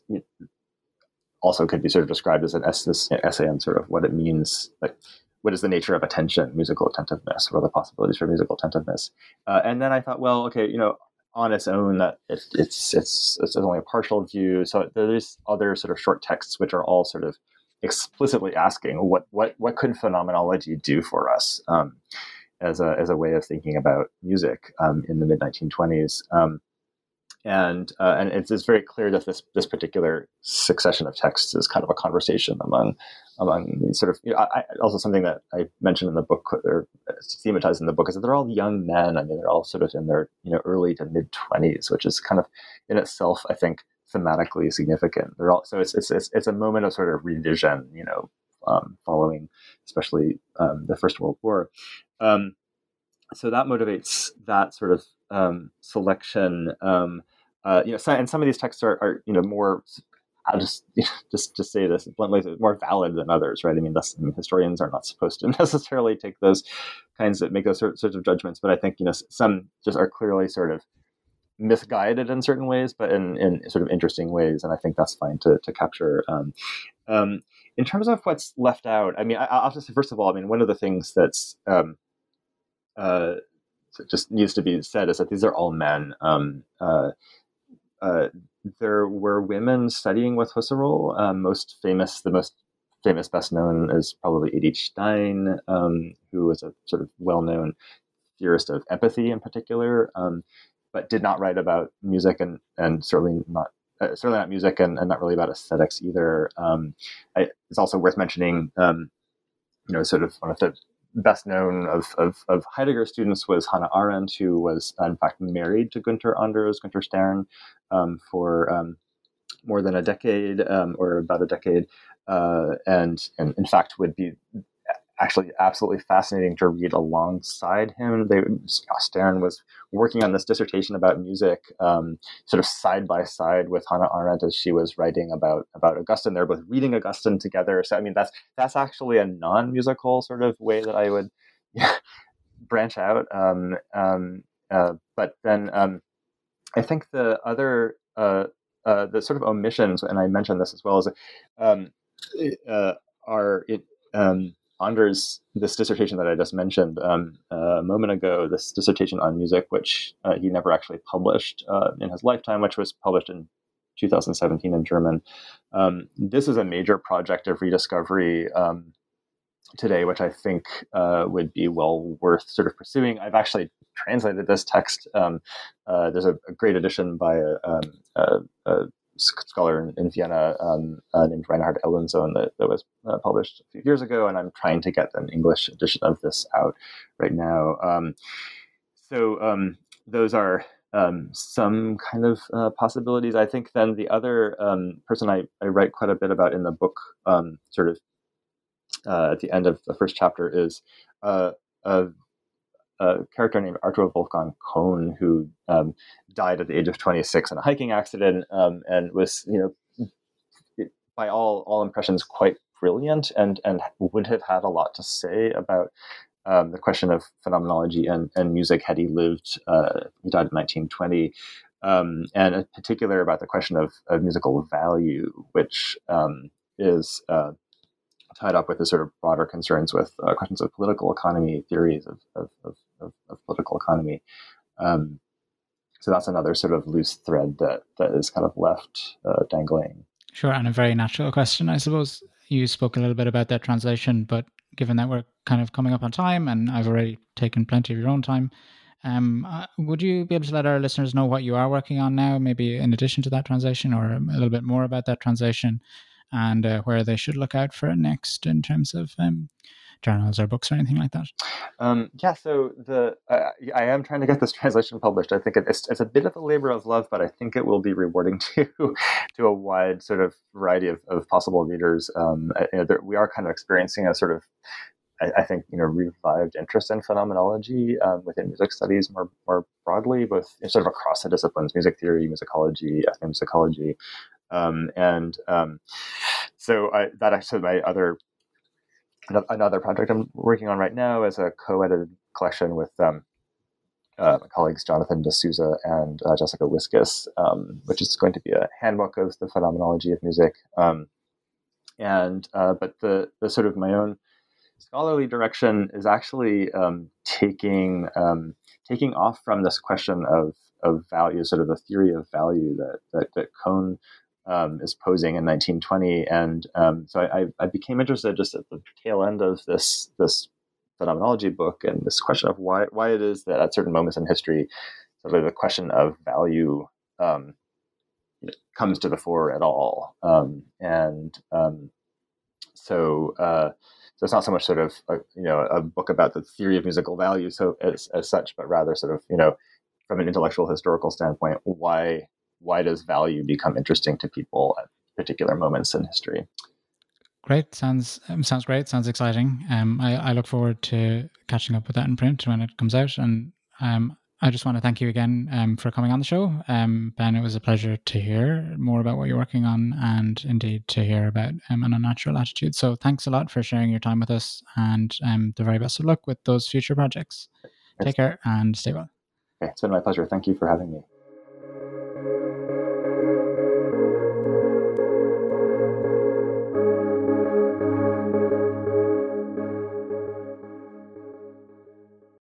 also could be sort of described as this essay on sort of what it means, like what is the nature of attention, musical attentiveness, what are the possibilities for musical attentiveness. And then I thought, well, okay, on its own, that it's only a partial view. So there's other sort of short texts which are all sort of explicitly asking what could phenomenology do for us as a way of thinking about music in the mid 1920s. And it's very clear that this particular succession of texts is kind of a conversation among sort of, also something that I mentioned in the book, or thematized in the book, is that they're all young men. I mean, they're all sort of in their early to mid 20s, which is kind of in itself, I think, thematically significant. They're all, so it's a moment of sort of revision, following especially the First World War. So that motivates that sort of selection. And some of these texts are more, I'll just say this bluntly, more valid than others, right? I mean, historians are not supposed to necessarily take those make those sorts of judgments, but I think some just are clearly sort of misguided in certain ways, but in sort of interesting ways, and I think that's fine to capture. In terms of what's left out, I mean, I'll just say, first of all, I mean, one of the things that's just needs to be said is that these are all men. There were women studying with Husserl. The most famous, best known, is probably Edith Stein, who was a sort of well-known theorist of empathy in particular, but did not write about music, and certainly not music, and not really about aesthetics either. It's also worth mentioning, sort of one of the best known of Heidegger students was Hannah Arendt, who was in fact married to Günther Stern, for more than a decade, or about a decade, and in fact would be actually absolutely fascinating to read alongside him. Stern was working on this dissertation about music, sort of side by side with Hannah Arendt as she was writing about Augustine. They're both reading Augustine together. So I mean, that's actually a non-musical sort of way that I would branch out. But then I think the other the sort of omissions, and I mentioned this as well, are Anders, this dissertation that I just mentioned a moment ago, this dissertation on music, which he never actually published in his lifetime, which was published in 2017 in German. This is a major project of rediscovery today, which I think would be well worth sort of pursuing. I've actually translated this text. There's a great edition by a scholar in Vienna named Reinhard Ellenzone that was published a few years ago, and I'm trying to get an English edition of this out right now. So those are some kind of possibilities. I think then the other person I write quite a bit about in the book, sort of at the end of the first chapter, is a character named Arthur Wolfgang Kohn, who died at the age of 26 in a hiking accident, and was, by all impressions, quite brilliant, and would have had a lot to say about the question of phenomenology and music had he lived. He died in 1920, and in particular about the question of musical value, which is tied up with the sort of broader concerns with questions of political economy, theories of political economy. So that's another sort of loose thread that is kind of left dangling. Sure, and a very natural question, I suppose. You spoke a little bit about that translation, but given that we're kind of coming up on time and I've already taken plenty of your own time, would you be able to let our listeners know what you are working on now, maybe in addition to that translation, or a little bit more about that translation, and where they should look out for it next in terms of journals or books or anything like that? So I am trying to get this translation published. I think it's a bit of a labor of love, but I think it will be rewarding to a wide sort of variety of possible readers. We are kind of experiencing a sort of, I think, revived interest in phenomenology within music studies more broadly, both sort of across the disciplines: music theory, musicology, ethnomusicology, so that actually another project I'm working on right now is a co-edited collection with my colleagues Jonathan D'Souza and Jessica Wiskus, which is going to be a handbook of the phenomenology of music. But the sort of my own scholarly direction is actually taking off from this question of value, sort of the theory of value that Kohn is posing in 1920, and so I became interested just at the tail end of this phenomenology book, and this question of why it is that at certain moments in history, sort of the question of value comes to the fore at all, so it's not so much sort of a book about the theory of musical value as such, but rather sort of from an intellectual historical standpoint, why does value become interesting to people at particular moments in history? Great. Sounds great. Sounds exciting. I look forward to catching up with that in print when it comes out. And I just want to thank you again for coming on the show. Ben, it was a pleasure to hear more about what you're working on, and indeed to hear about an unnatural attitude. So thanks a lot for sharing your time with us, and the very best of luck with those future projects. Take care and stay well. Okay, it's been my pleasure. Thank you for having me.